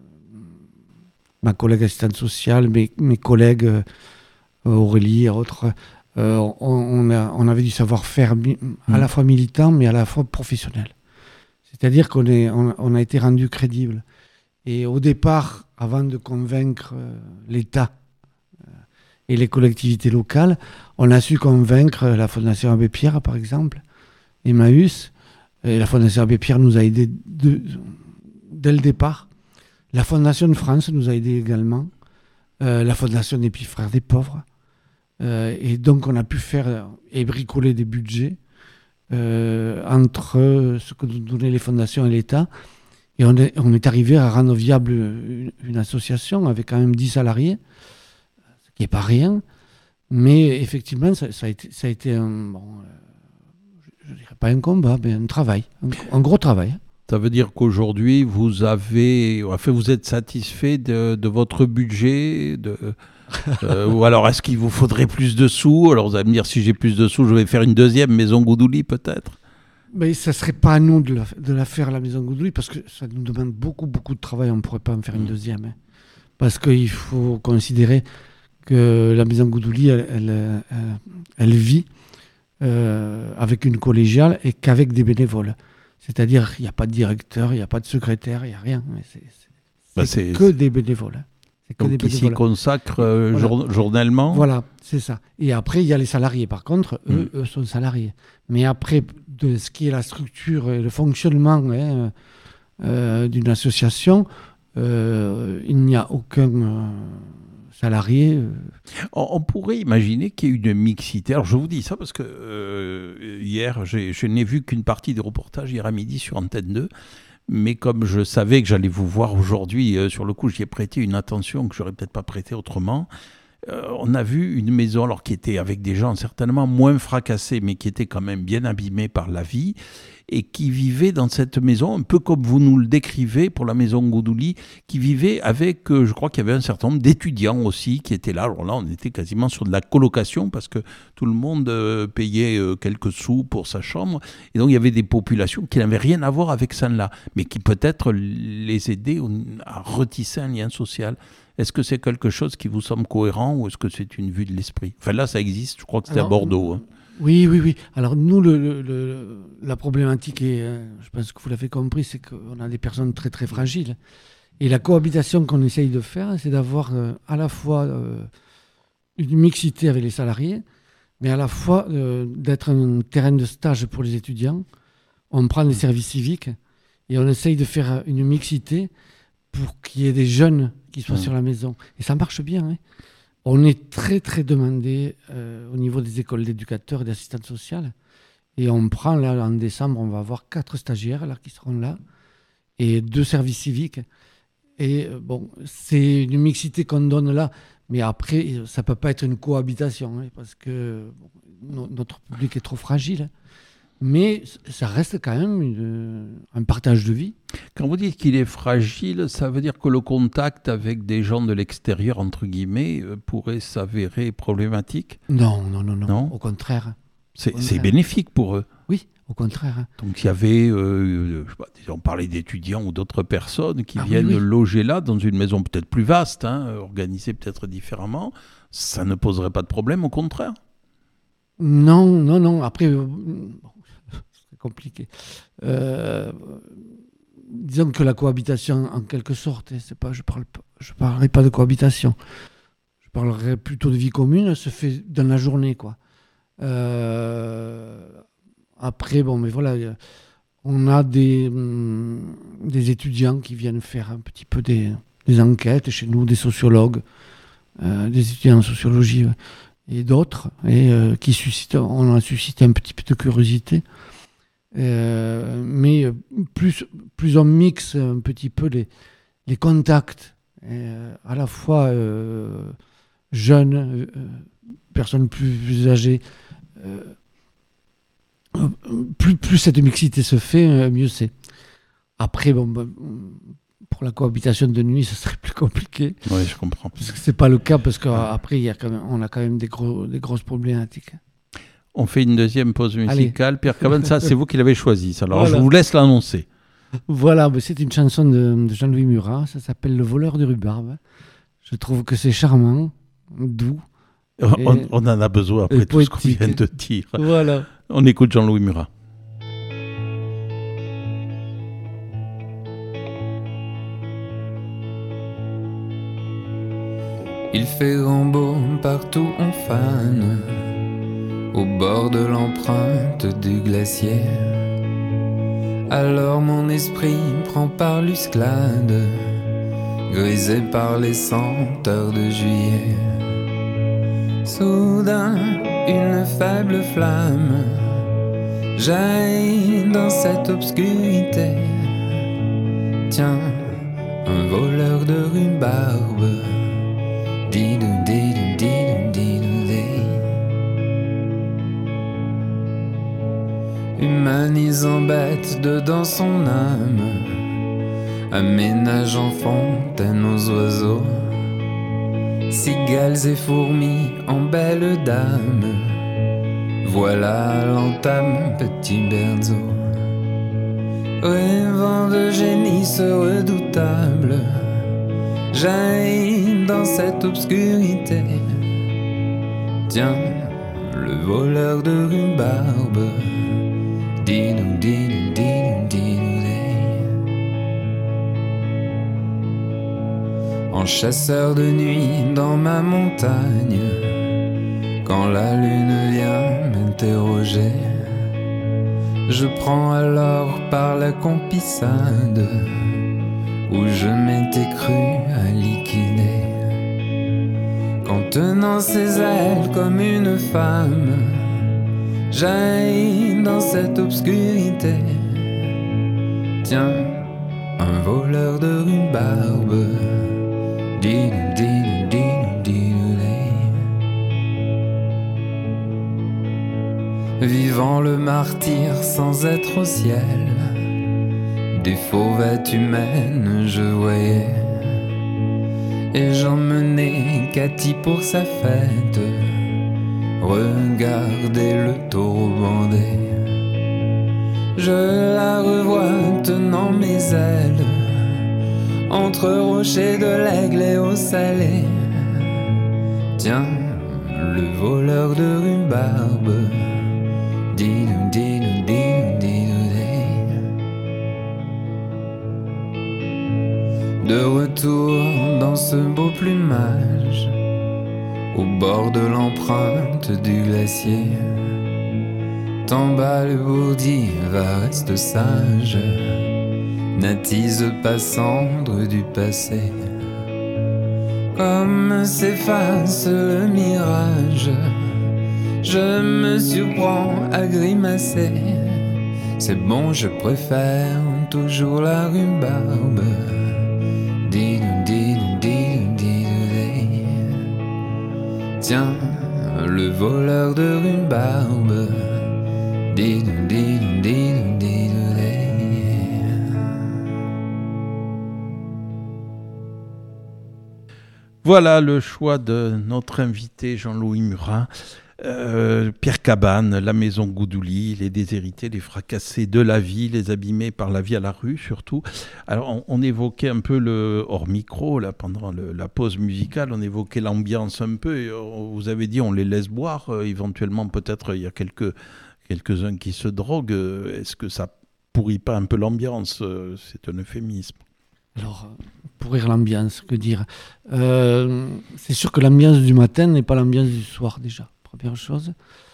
ma collègue assistante sociale, mes collègues Aurélie et autres, on avait du savoir-faire à la fois militant, mais à la fois professionnel. C'est-à-dire qu'on a été rendu crédible. Et au départ, avant de convaincre l'État et les collectivités locales, on a su convaincre la Fondation Abbé Pierre, par exemple, Emmaüs. Et la Fondation Abbé Pierre nous a aidés dès le départ. La Fondation de France nous a aidés également. La Fondation des Petits Frères des Pauvres. Et donc, on a pu faire et bricoler des budgets entre ce que nous donnaient les fondations et l'État. Et on est arrivé à rendre viable une association avec quand même 10 salariés, ce qui n'est pas rien. Mais effectivement, ça a été un, je ne dirais pas un combat, mais un travail, un gros travail. Ça veut dire qu'aujourd'hui, vous êtes satisfait de votre budget ou alors est-ce qu'il vous faudrait plus de sous? Alors vous allez me dire, si j'ai plus de sous, je vais faire une deuxième maison Goudouli peut-être? Mais ça ne serait pas à nous de la faire, la maison Goudouli, parce que ça nous demande beaucoup, beaucoup de travail. On ne pourrait pas en faire une deuxième. Hein. Parce qu'il faut considérer que la maison Goudouli, elle vit avec une collégiale et qu'avec des bénévoles. C'est-à-dire qu'il n'y a pas de directeur, il n'y a pas de secrétaire, il n'y a rien. C'est que des bénévoles. Donc qui s'y consacrent journellement. Voilà, c'est ça. Et après, il y a les salariés. Par contre, eux sont salariés. Mais après, de ce qui est la structure et le fonctionnement d'une association, il n'y a aucun salarié. On pourrait imaginer qu'il y ait une mixité. Alors je vous dis ça parce que hier, je n'ai vu qu'une partie des reportages hier à midi sur Antenne 2. Mais comme je savais que j'allais vous voir aujourd'hui, sur le coup, j'y ai prêté une attention que j'aurais peut-être pas prêtée autrement. On a vu une maison, alors qui était avec des gens certainement moins fracassés, mais qui étaient quand même bien abîmés par la vie, et qui vivaient dans cette maison, un peu comme vous nous le décrivez pour la maison Goudouli, qui vivaient avec, je crois qu'il y avait un certain nombre d'étudiants aussi qui étaient là. Alors là, on était quasiment sur de la colocation parce que tout le monde payait quelques sous pour sa chambre. Et donc, il y avait des populations qui n'avaient rien à voir avec ça-là, mais qui peut-être les aidaient à retisser un lien social. Est-ce que c'est quelque chose qui vous semble cohérent ou est-ce que c'est une vue de l'esprit? Enfin là, ça existe, je crois que c'était à Bordeaux. Hein. Oui. Alors nous, la problématique, et je pense que vous l'avez compris, c'est qu'on a des personnes très très fragiles. Et la cohabitation qu'on essaye de faire, c'est d'avoir à la fois une mixité avec les salariés, mais à la fois d'être un terrain de stage pour les étudiants. On prend les services civiques et on essaye de faire une mixité pour qu'il y ait des jeunes qui soient sur la maison. Et ça marche bien. Hein. On est très, très demandé au niveau des écoles d'éducateurs et d'assistantes sociales. Et on prend, là, en décembre, on va avoir 4 stagiaires là, qui seront là et 2 services civiques. Et c'est une mixité qu'on donne là. Mais après, ça ne peut pas être une cohabitation hein, parce que notre public est trop fragile. Mais ça reste quand même un partage de vie. Quand vous dites qu'il est fragile, ça veut dire que le contact avec des gens de l'extérieur, entre guillemets, pourrait s'avérer problématique? Non. Au contraire. C'est bénéfique pour eux? Oui, au contraire. Donc il y avait, on parlait d'étudiants ou d'autres personnes qui viennent loger là, dans une maison peut-être plus vaste, organisée peut-être différemment. Ça ne poserait pas de problème, au contraire? Non. Après... compliqué. Disons que la cohabitation, en quelque sorte, je parlerai pas de cohabitation. Je parlerai plutôt de vie commune, se fait dans la journée, quoi. Après, bon, mais voilà, on a des étudiants qui viennent faire un petit peu des enquêtes chez nous, des sociologues, des étudiants en sociologie et d'autres, et on a suscité un petit peu de curiosité. Mais plus on mixe un petit peu les contacts, à la fois jeunes, personnes plus âgées, plus cette mixité se fait, mieux c'est. Après, pour la cohabitation de nuit, ce serait plus compliqué. Oui, je comprends. Parce que c'est pas le cas, parce qu'après, on a quand même des grosses problématiques. On fait une deuxième pause musicale. Allez. Pierre Cabane, ça, c'est vous qui l'avez choisi. Alors, voilà. Je vous laisse l'annoncer. Voilà, c'est une chanson de Jean-Louis Murat. Ça s'appelle Le voleur de rhubarbe. Je trouve que c'est charmant, doux. On en a besoin après tout ce qu'on vient de dire. Voilà. On écoute Jean-Louis Murat. Il fait grand beau, partout on fane, au bord de l'empreinte du glacier. Alors mon esprit prend par l'Usclade, grisé par les senteurs de juillet. Soudain, une faible flamme jaillit dans cette obscurité. Tiens, un voleur de rhubarbe. Humanisant bête dedans son âme, aménageant fontaine aux oiseaux, cigales et fourmis en belles dames. Voilà l'entame, petit berceau. Rêvant de génie ce redoutable jaillit dans cette obscurité. Tiens, le voleur de rhubarbe. Didou, didou, didou, didou, en chasseur de nuit dans ma montagne, quand la lune vient m'interroger, je prends alors par la compissade où je m'étais cru à liquider. Contenant ses ailes comme une femme, jaillit dans cette obscurité. Tiens, un voleur de rhubarbe. Didou, didou, didou, didou, vivant le martyr sans être au ciel, des fauvettes humaines je voyais, et j'emmenais Cathy pour sa fête. Regardez le taureau bandé, je la revois tenant mes ailes entre rochers de l'Aigle et eau salée. Tiens, le voleur de rhubarbe. Didou, didou, didou, didou, de retour dans ce beau plumage, au bord de l'empreinte du glacier, t'emballe bourdi, va, reste sage, n'attise pas cendre du passé. Comme s'efface le mirage, je me surprends à grimacer. C'est bon, je préfère toujours la rhubarbe. Didou, didou, didou, didou. Tiens, le voleur de rhubarbe. Didou, didou, didou, didou. Voilà le choix de notre invité Jean-Louis Murat. Pierre Cabane, la maison Goudouli, les déshérités, les fracassés de la vie, les abîmés par la vie à la rue surtout. Alors on évoquait un peu le hors micro là pendant la pause musicale, on évoquait l'ambiance un peu. Et vous avez dit on les laisse boire, éventuellement peut-être il y a quelques-uns qui se droguent. Est-ce que ça pourrit pas un peu l'ambiance? C'est un euphémisme. Alors, pourrir l'ambiance, que dire? C'est sûr que l'ambiance du matin n'est pas l'ambiance du soir déjà. Première chose.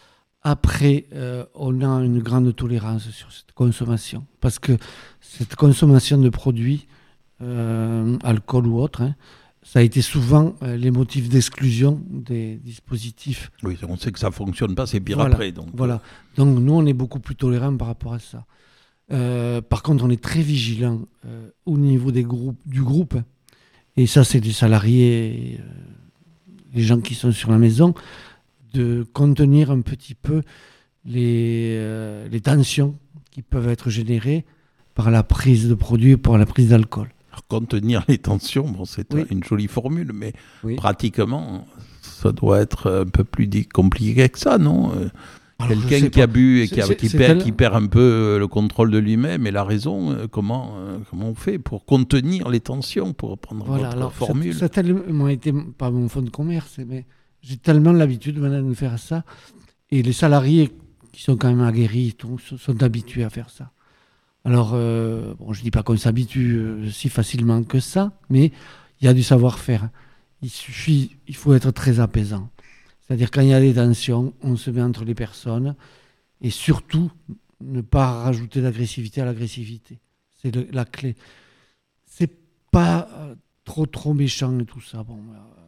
Après, on a une grande tolérance sur cette consommation. Parce que cette consommation de produits, alcool ou autre, ça a été souvent les motifs d'exclusion des dispositifs. Oui, on sait que ça ne fonctionne pas, c'est pire Voilà, après. Donc. Voilà. Donc nous, on est beaucoup plus tolérants par rapport à ça. Par contre, on est très vigilant au niveau du groupe. Et ça, c'est des salariés, les gens qui sont sur la maison, de contenir un petit peu les tensions qui peuvent être générées par la prise de produits, par la prise d'alcool. Alors, contenir les tensions, c'est une jolie formule, mais pratiquement, ça doit être un peu plus compliqué que ça, non ? Quelqu'un qui a bu et qui perd un peu le contrôle de lui-même et la raison, comment on fait pour contenir les tensions, pour reprendre votre formule ? Ça a tellement été, pas mon fonds de commerce, mais j'ai tellement l'habitude maintenant de faire ça. Et les salariés qui sont quand même aguerris sont habitués à faire ça. Alors, je ne dis pas qu'on s'habitue si facilement que ça, mais il y a du savoir-faire. Il faut être très apaisant. C'est-à-dire quand il y a des tensions, on se met entre les personnes et surtout ne pas rajouter d'agressivité à l'agressivité. C'est la clé. C'est pas trop méchant et tout ça. Bon,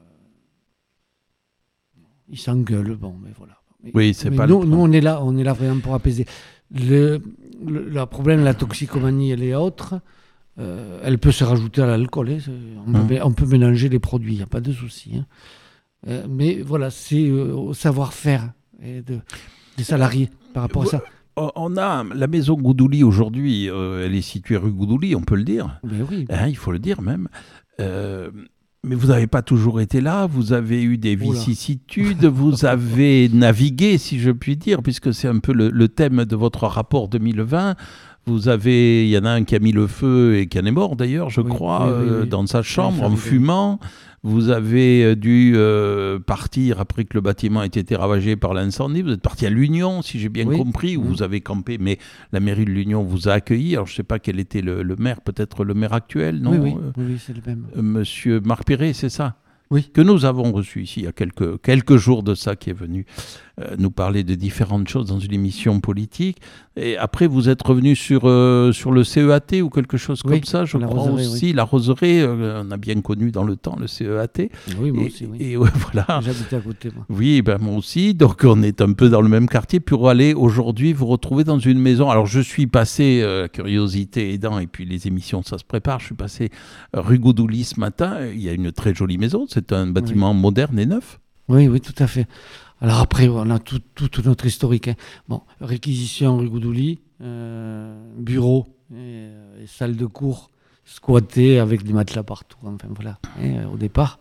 ils s'engueulent, mais voilà. Oui, c'est mais pas nous, on est là vraiment pour apaiser. Le problème, la toxicomanie et les autres, elle peut se rajouter à l'alcool. On peut mélanger les produits, il n'y a pas de souci. Mais voilà, c'est au savoir-faire des salariés par rapport à ça. On a la maison Goudouli aujourd'hui, elle est située rue Goudouli, on peut le dire. Mais oui. Il faut le dire même. Mais vous n'avez pas toujours été là, vous avez eu des vicissitudes, vous avez navigué, si je puis dire, puisque c'est un peu le thème de votre rapport 2020. Il y en a un qui a mis le feu et qui en est mort d'ailleurs, je crois, dans sa chambre en fumant. Vous avez dû partir après que le bâtiment ait été ravagé par l'incendie. Vous êtes parti à l'Union, si j'ai bien compris, où vous avez campé, mais la mairie de l'Union vous a accueilli. Alors, je ne sais pas quel était le maire, peut-être le maire actuel, non ? Oui, c'est le même. Monsieur Marc Perret, c'est ça ? Oui. Que nous avons reçu ici il y a quelques jours de ça, qui est venu nous parler de différentes choses dans une émission politique. Et après, vous êtes revenu sur le CEAT ou quelque chose comme ça, je crois Roseraie, aussi. La Roseraie, on a bien connu dans le temps le CEAT. Oui, moi aussi. Oui. Et voilà. J'habitais à côté, moi. Oui, moi aussi. Donc, on est un peu dans le même quartier pour aller aujourd'hui vous retrouver dans une maison. Alors, je suis passé, curiosité aidant, et puis les émissions, ça se prépare. Je suis passé rue Goudouli ce matin. Il y a une très jolie maison. C'est un bâtiment moderne et neuf. Oui, tout à fait. Alors après, on a toute notre historique. Bon, réquisition rue Goudouli, bureau et salle de cours squattée avec des matelas partout. Enfin voilà, au départ.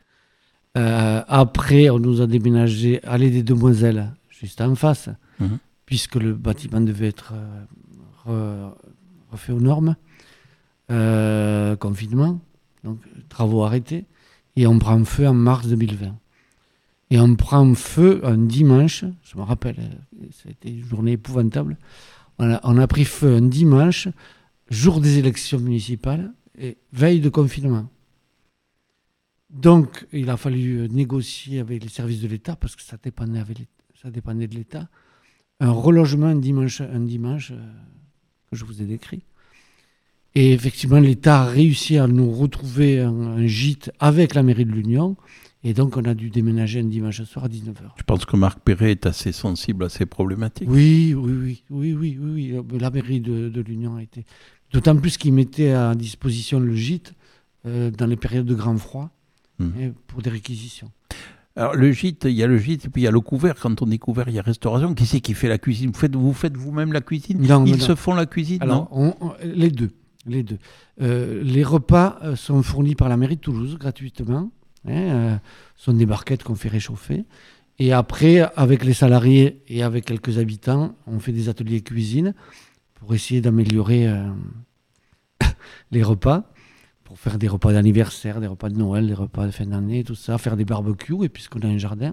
Après, on nous a déménagé allée des Demoiselles, juste en face, puisque le bâtiment devait être refait aux normes. Confinement, donc travaux arrêtés. Et on prend feu en mars 2020. Et on prend feu un dimanche, je me rappelle, ça a été une journée épouvantable. On a pris feu un dimanche, jour des élections municipales, et veille de confinement. Donc, il a fallu négocier avec les services de l'État, parce que ça dépendait de l'État, un relogement un dimanche que je vous ai décrit. Et effectivement, l'État a réussi à nous retrouver un gîte avec la mairie de l'Union. Et donc, on a dû déménager un dimanche soir à 19h. Je pense que Marc Perret est assez sensible à ces problématiques. Oui. La mairie de l'Union a été... D'autant plus qu'il mettait à disposition le gîte dans les périodes de grand froid pour des réquisitions. Alors, le gîte, il y a le gîte et puis il y a le couvert. Quand on dit couvert, il y a restauration. Qui c'est qui fait la cuisine ? Vous faites vous-même la cuisine ? Ils se font la cuisine ? Alors, les deux. Les repas sont fournis par la mairie de Toulouse gratuitement. Sont des barquettes qu'on fait réchauffer. Et après, avec les salariés et avec quelques habitants, on fait des ateliers cuisine pour essayer d'améliorer les repas, pour faire des repas d'anniversaire, des repas de Noël, des repas de fin d'année, tout ça, faire des barbecues, et puisqu'on a un jardin.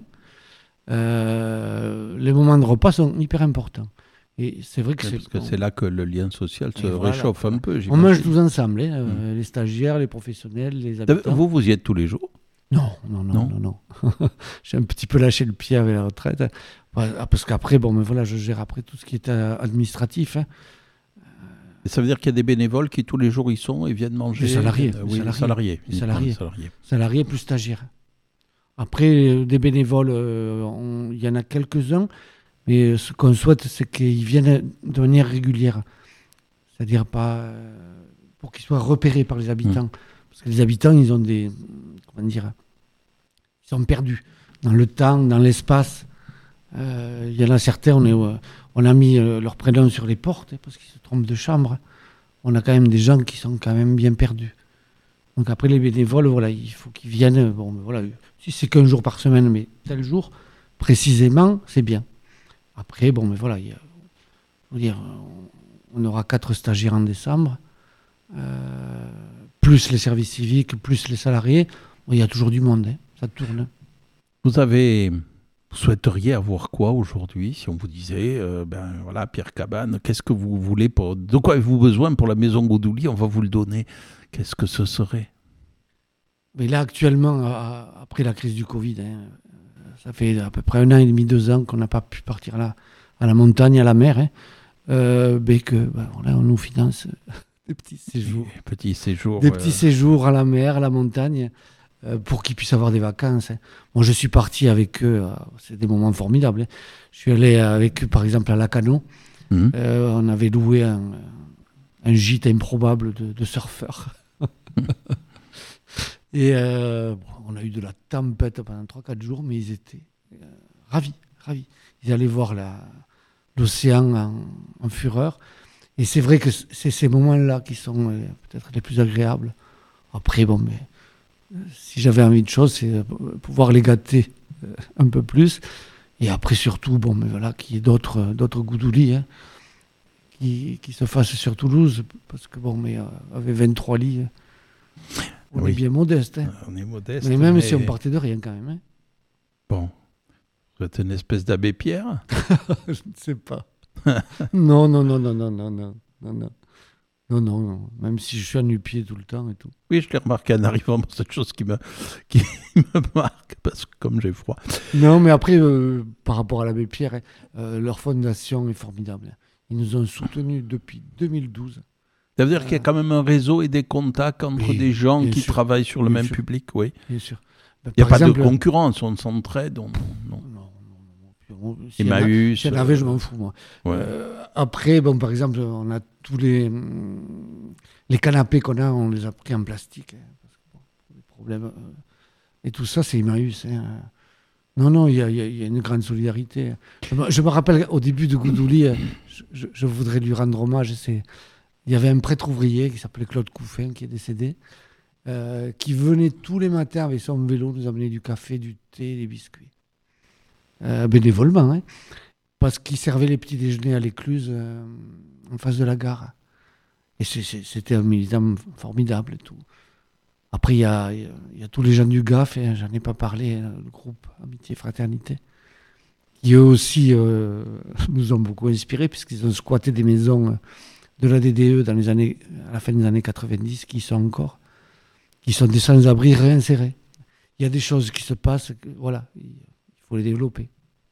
Les moments de repas sont hyper importants. Et c'est vrai que c'est là que le lien social se réchauffe un peu. On mange tous ensemble, les stagiaires, les professionnels, les habitants. Vous y êtes tous les jours ? Non. J'ai un petit peu lâché le pied avec la retraite. Parce qu'après, je gère après tout ce qui est administratif. Hein. Et ça veut dire qu'il y a des bénévoles qui tous les jours y sont et viennent manger. Des salariés. Salariés plus stagiaires. Après, des bénévoles, il y en a quelques-uns, mais ce qu'on souhaite, c'est qu'ils viennent de manière régulière. C'est-à-dire pas pour qu'ils soient repérés par les habitants. Parce que les habitants, ils ont ils sont perdus dans le temps, dans l'espace. Il y en a certains, on a mis leur prénom sur les portes parce qu'ils se trompent de chambre. On a quand même des gens qui sont quand même bien perdus. Donc après, les bénévoles, il faut qu'ils viennent. Si c'est qu'un jour par semaine, mais tel jour, précisément, c'est bien. Après, on aura 4 stagiaires en décembre, plus les services civiques, plus les salariés. Il y a toujours du monde, hein, ça tourne. Vous souhaiteriez avoir quoi aujourd'hui si on vous disait, Pierre Cabane, qu'est-ce que vous voulez de quoi avez-vous besoin pour la maison Goudouli? On va vous le donner. Qu'est-ce que ce serait? Mais là, actuellement, après la crise du Covid, ça fait à peu près 1 an et demi, 2 ans qu'on n'a pas pu partir là, à la montagne, à la mer. On nous finance des petits séjours. Des petits séjours à la mer, à la montagne, pour qu'ils puissent avoir des vacances. Moi, je suis parti avec eux, c'est des moments formidables. Je suis allé avec eux, par exemple, à Lacanau. On avait loué un gîte improbable de surfeurs. Et on a eu de la tempête pendant 3-4 jours, mais ils étaient ravis. Ils allaient voir l'océan en fureur. Et c'est vrai que c'est ces moments-là qui sont peut-être les plus agréables. Après, si j'avais envie de choses, c'est pouvoir les gâter un peu plus. Et après, surtout, qu'il y ait d'autres Goudouli qui se fassent sur Toulouse. Parce que, avec 23 lits, on est bien modeste. Hein. On est modeste. Mais même si on partait de rien, quand même. Hein. Bon. Vous êtes une espèce d'abbé Pierre? Je ne sais pas. Non. Même si je suis à nu-pied tout le temps et tout. Oui, je l'ai remarqué en arrivant, cette chose qui me marque, parce que comme j'ai froid. Non, mais après, par rapport à l'abbé Pierre, leur fondation est formidable. Ils nous ont soutenus depuis 2012. Ça veut dire qu'il y a quand même un réseau et des contacts entre des gens qui travaillent sur le même public, oui. Bien sûr. Il n'y a pas de concurrence, on s'entraide. Non. Emmaüs. Si y en avait, je m'en fous, moi. Ouais. Après, par exemple, on a tous les canapés qu'on a, on les a pris en plastique. Parce que, les problèmes. Et tout ça, c'est Emmaüs. Non, il y a une grande solidarité. Je me rappelle, au début de Goudouli, je voudrais lui rendre hommage. Il y avait un prêtre ouvrier qui s'appelait Claude Couffin, qui est décédé, qui venait tous les matins avec son vélo nous amener du café, du thé, des biscuits. Bénévolement, parce qu'il servait les petits déjeuners à l'Écluse, en face de la gare. Et c'était un militant formidable et tout. Après, il y a tous les gens du GAF, j'en ai pas parlé, le groupe Amitié Fraternité, qui eux aussi nous ont beaucoup inspirés, puisqu'ils ont squatté des maisons de la DDE à la fin des années 90, qui sont des sans-abri réinsérés. Il y a des choses qui se passent, il faut les développer.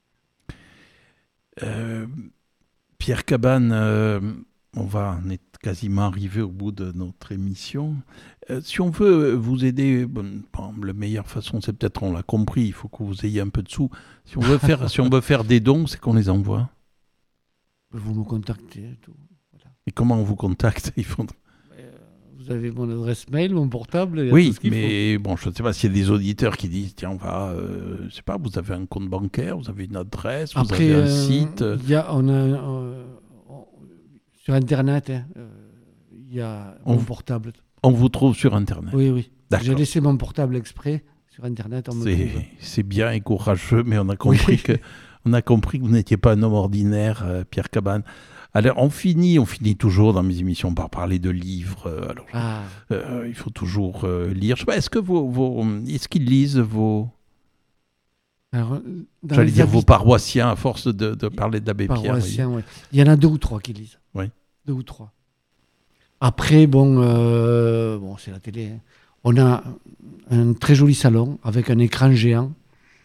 Pierre Cabane, on est quasiment arrivé au bout de notre émission. Si on veut vous aider, la meilleure façon, c'est peut-être, on l'a compris, il faut que vous ayez un peu de sous. Si on veut faire des dons, c'est qu'on les envoie. Vous me contactez et tout. Voilà. Et comment on vous contacte? Vous avez mon adresse mail, mon portable. Oui, mais je ne sais pas s'il y a des auditeurs qui disent tiens, je sais pas, vous avez un compte bancaire, vous avez une adresse, vous avez un site. Sur Internet, il y a mon portable. On vous trouve sur Internet. Oui. D'accord. J'ai laissé mon portable exprès sur Internet. C'est bien et courageux, mais on a compris que vous n'étiez pas un homme ordinaire, Pierre Cabane. Alors, on finit toujours dans mes émissions par parler de livres. Il faut toujours lire. Je sais pas, est-ce qu'ils lisent vos... vos paroissiens, à force de parler d'abbé Pierre. Paroissiens, oui. Il y en a 2 ou 3 qui lisent. Oui. 2 ou 3. Après, c'est la télé. On a un très joli salon avec un écran géant.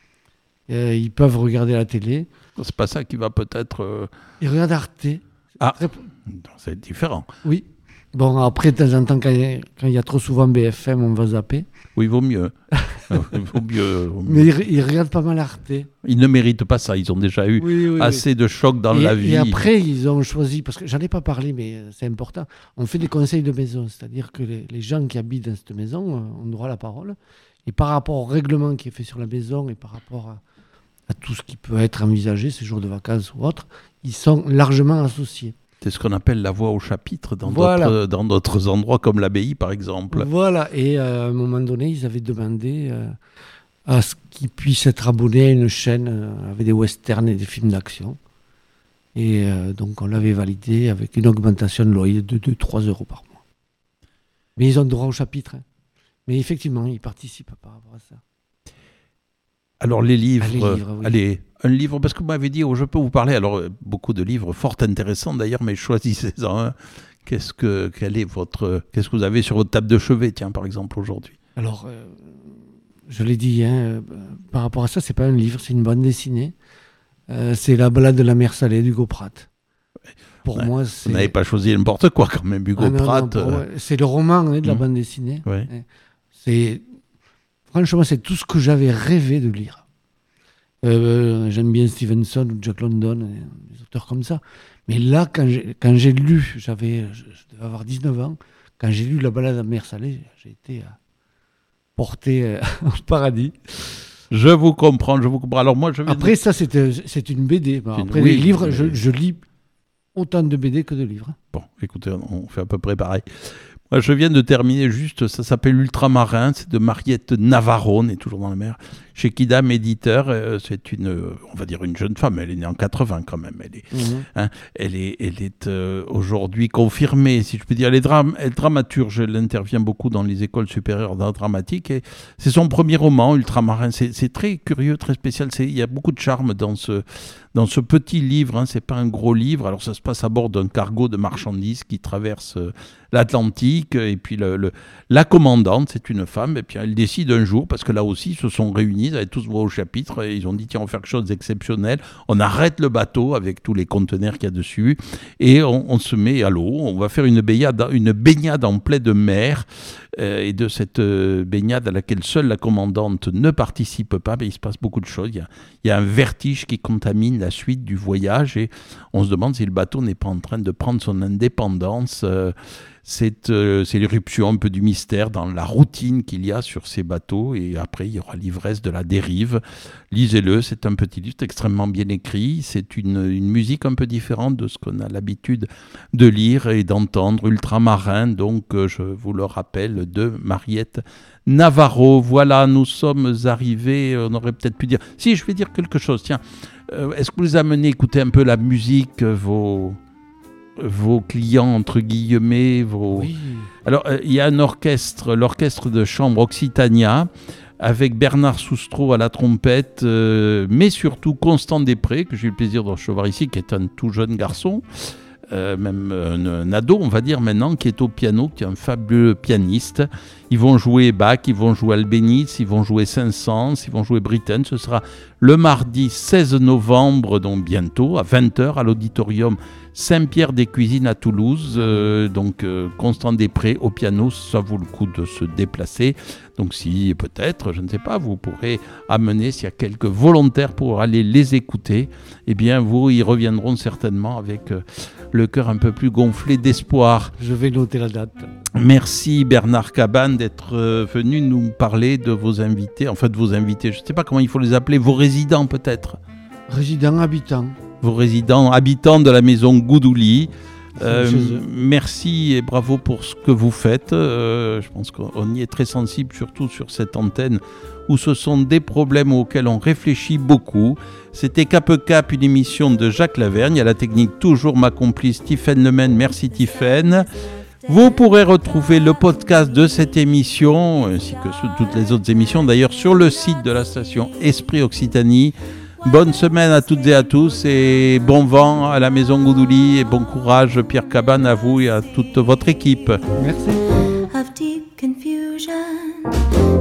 Ils peuvent regarder la télé. C'est pas ça qui va peut-être... Ils regardent Arte. Ah, c'est différent. Oui. Bon, après, de temps en temps, quand il y a trop souvent BFM, on va zapper. Oui, il vaut mieux. Il vaut mieux. Mais ils regardent pas mal Arte. Ils ne méritent pas ça. Ils ont déjà eu assez de chocs dans la vie. Et après, ils ont choisi, parce que j'en ai pas parlé, mais c'est important, on fait des conseils de maison. C'est-à-dire que les gens qui habitent dans cette maison ont droit à la parole. Et par rapport au règlement qui est fait sur la maison et par rapport à tout ce qui peut être envisagé, ces jours de vacances ou autres, ils sont largement associés. C'est ce qu'on appelle la voix au chapitre dans d'autres endroits comme l'abbaye, par exemple. Voilà, et à un moment donné, ils avaient demandé à ce qu'ils puissent être abonnés à une chaîne avec des westerns et des films d'action. Et donc, on l'avait validé avec une augmentation de loyer de 2-3 euros par mois. Mais ils ont droit au chapitre. Hein. Mais effectivement, ils participent par rapport à ça. Alors les livres, oui. Allez, un livre, parce que vous m'avez dit, je peux vous parler, alors beaucoup de livres fort intéressants d'ailleurs, mais choisissez-en un. Qu'est-ce que vous avez sur votre table de chevet, tiens, par exemple, aujourd'hui? Alors, je l'ai dit, par rapport à ça, c'est pas un livre, c'est une bande dessinée. C'est La balade de la mer salée d'Hugo Pratt. Pour moi, c'est... Vous n'avez pas choisi n'importe quoi quand même, Hugo Pratt. Non, moi, c'est le roman de la bande dessinée. Ouais. Franchement, c'est tout ce que j'avais rêvé de lire. J'aime bien Stevenson ou Jack London, des auteurs comme ça. Mais là, quand j'ai lu, je devais avoir 19 ans, quand j'ai lu La balade de la mer salée, j'ai été porté au paradis. Je vous comprends. Alors moi, Après, ça, c'est une BD. Après, les livres, je lis autant de BD que de livres. Bon, écoutez, on fait à peu près pareil. Moi, je viens de terminer juste, ça s'appelle Ultramarin, c'est de Mariette Navarro, on est toujours dans la mer, chez Kidam Éditeur. C'est on va dire une jeune femme, elle est née en 80 quand même. Elle est aujourd'hui confirmée, si je peux dire. Elle est dramaturge, elle intervient beaucoup dans les écoles supérieures d'art dramatique. Et c'est son premier roman, Ultramarin. C'est très curieux, très spécial. Il y a beaucoup de charme dans ce petit livre. C'est pas un gros livre. Alors ça se passe à bord d'un cargo de marchandises qui traverse l'Atlantique. Et puis la commandante, c'est une femme. Et puis elle décide un jour, parce que là aussi, ils se sont réunis, ils avaient tous voix au chapitre. Et ils ont dit, tiens, on va faire quelque chose d'exceptionnel. On arrête le bateau avec tous les conteneurs qu'il y a dessus. Et on se met à l'eau. On va faire une baignade en pleine mer. Et de cette baignade à laquelle seule la commandante ne participe pas, il se passe beaucoup de choses. Il y a un vertige qui contamine la suite du voyage et on se demande si le bateau n'est pas en train de prendre son indépendance. C'est l'éruption un peu du mystère dans la routine qu'il y a sur ces bateaux, et après il y aura l'ivresse de la dérive. Lisez-le, c'est un petit livre extrêmement bien écrit, c'est une musique un peu différente de ce qu'on a l'habitude de lire et d'entendre. Ultramarin, donc je vous le rappelle, de Mariette Navarro. Voilà, nous sommes arrivés, on aurait peut-être pu dire... Si, je vais dire quelque chose, tiens, est-ce que vous les amenez écouter un peu la musique, vos clients, entre guillemets, Oui. Alors, il y a un orchestre, l'orchestre de chambre Occitania, avec Bernard Soustreau à la trompette, mais surtout Constant Després, que j'ai eu le plaisir de recevoir ici, qui est un tout jeune garçon, même un ado, on va dire maintenant, qui est au piano, qui est un fabuleux pianiste. Ils vont jouer Bach, ils vont jouer Albéniz, ils vont jouer Saint-Saëns, ils vont jouer Britten. Ce sera le mardi 16 novembre, donc bientôt, à 20h, à l'auditorium Saint-Pierre-des-Cuisines à Toulouse. Constant Després au piano, ça vaut le coup de se déplacer. Donc si peut-être, je ne sais pas, vous pourrez amener, s'il y a quelques volontaires pour aller les écouter, eh bien vous y reviendront certainement avec le cœur un peu plus gonflé d'espoir. Je vais noter la date. Merci Bernard Cabane d'être venu nous parler de vos invités, je ne sais pas comment il faut les appeler, vos résidents peut-être. Résidents, habitants. Vos résidents, habitants de la maison Goudouli. Merci et bravo pour ce que vous faites. Je pense qu'on y est très sensible, surtout sur cette antenne où ce sont des problèmes auxquels on réfléchit beaucoup. C'était Cap, une émission de Jacques Lavergne. À la technique, toujours ma complice Tiffaine Lemaine. Merci Tiffaine. Vous pourrez retrouver le podcast de cette émission, ainsi que toutes les autres émissions, d'ailleurs, sur le site de la station Esprit Occitanie. Bonne semaine à toutes et à tous, et bon vent à la maison Goudouli, et bon courage Pierre Cabane à vous et à toute votre équipe. Merci. Of deep confusion. jeune,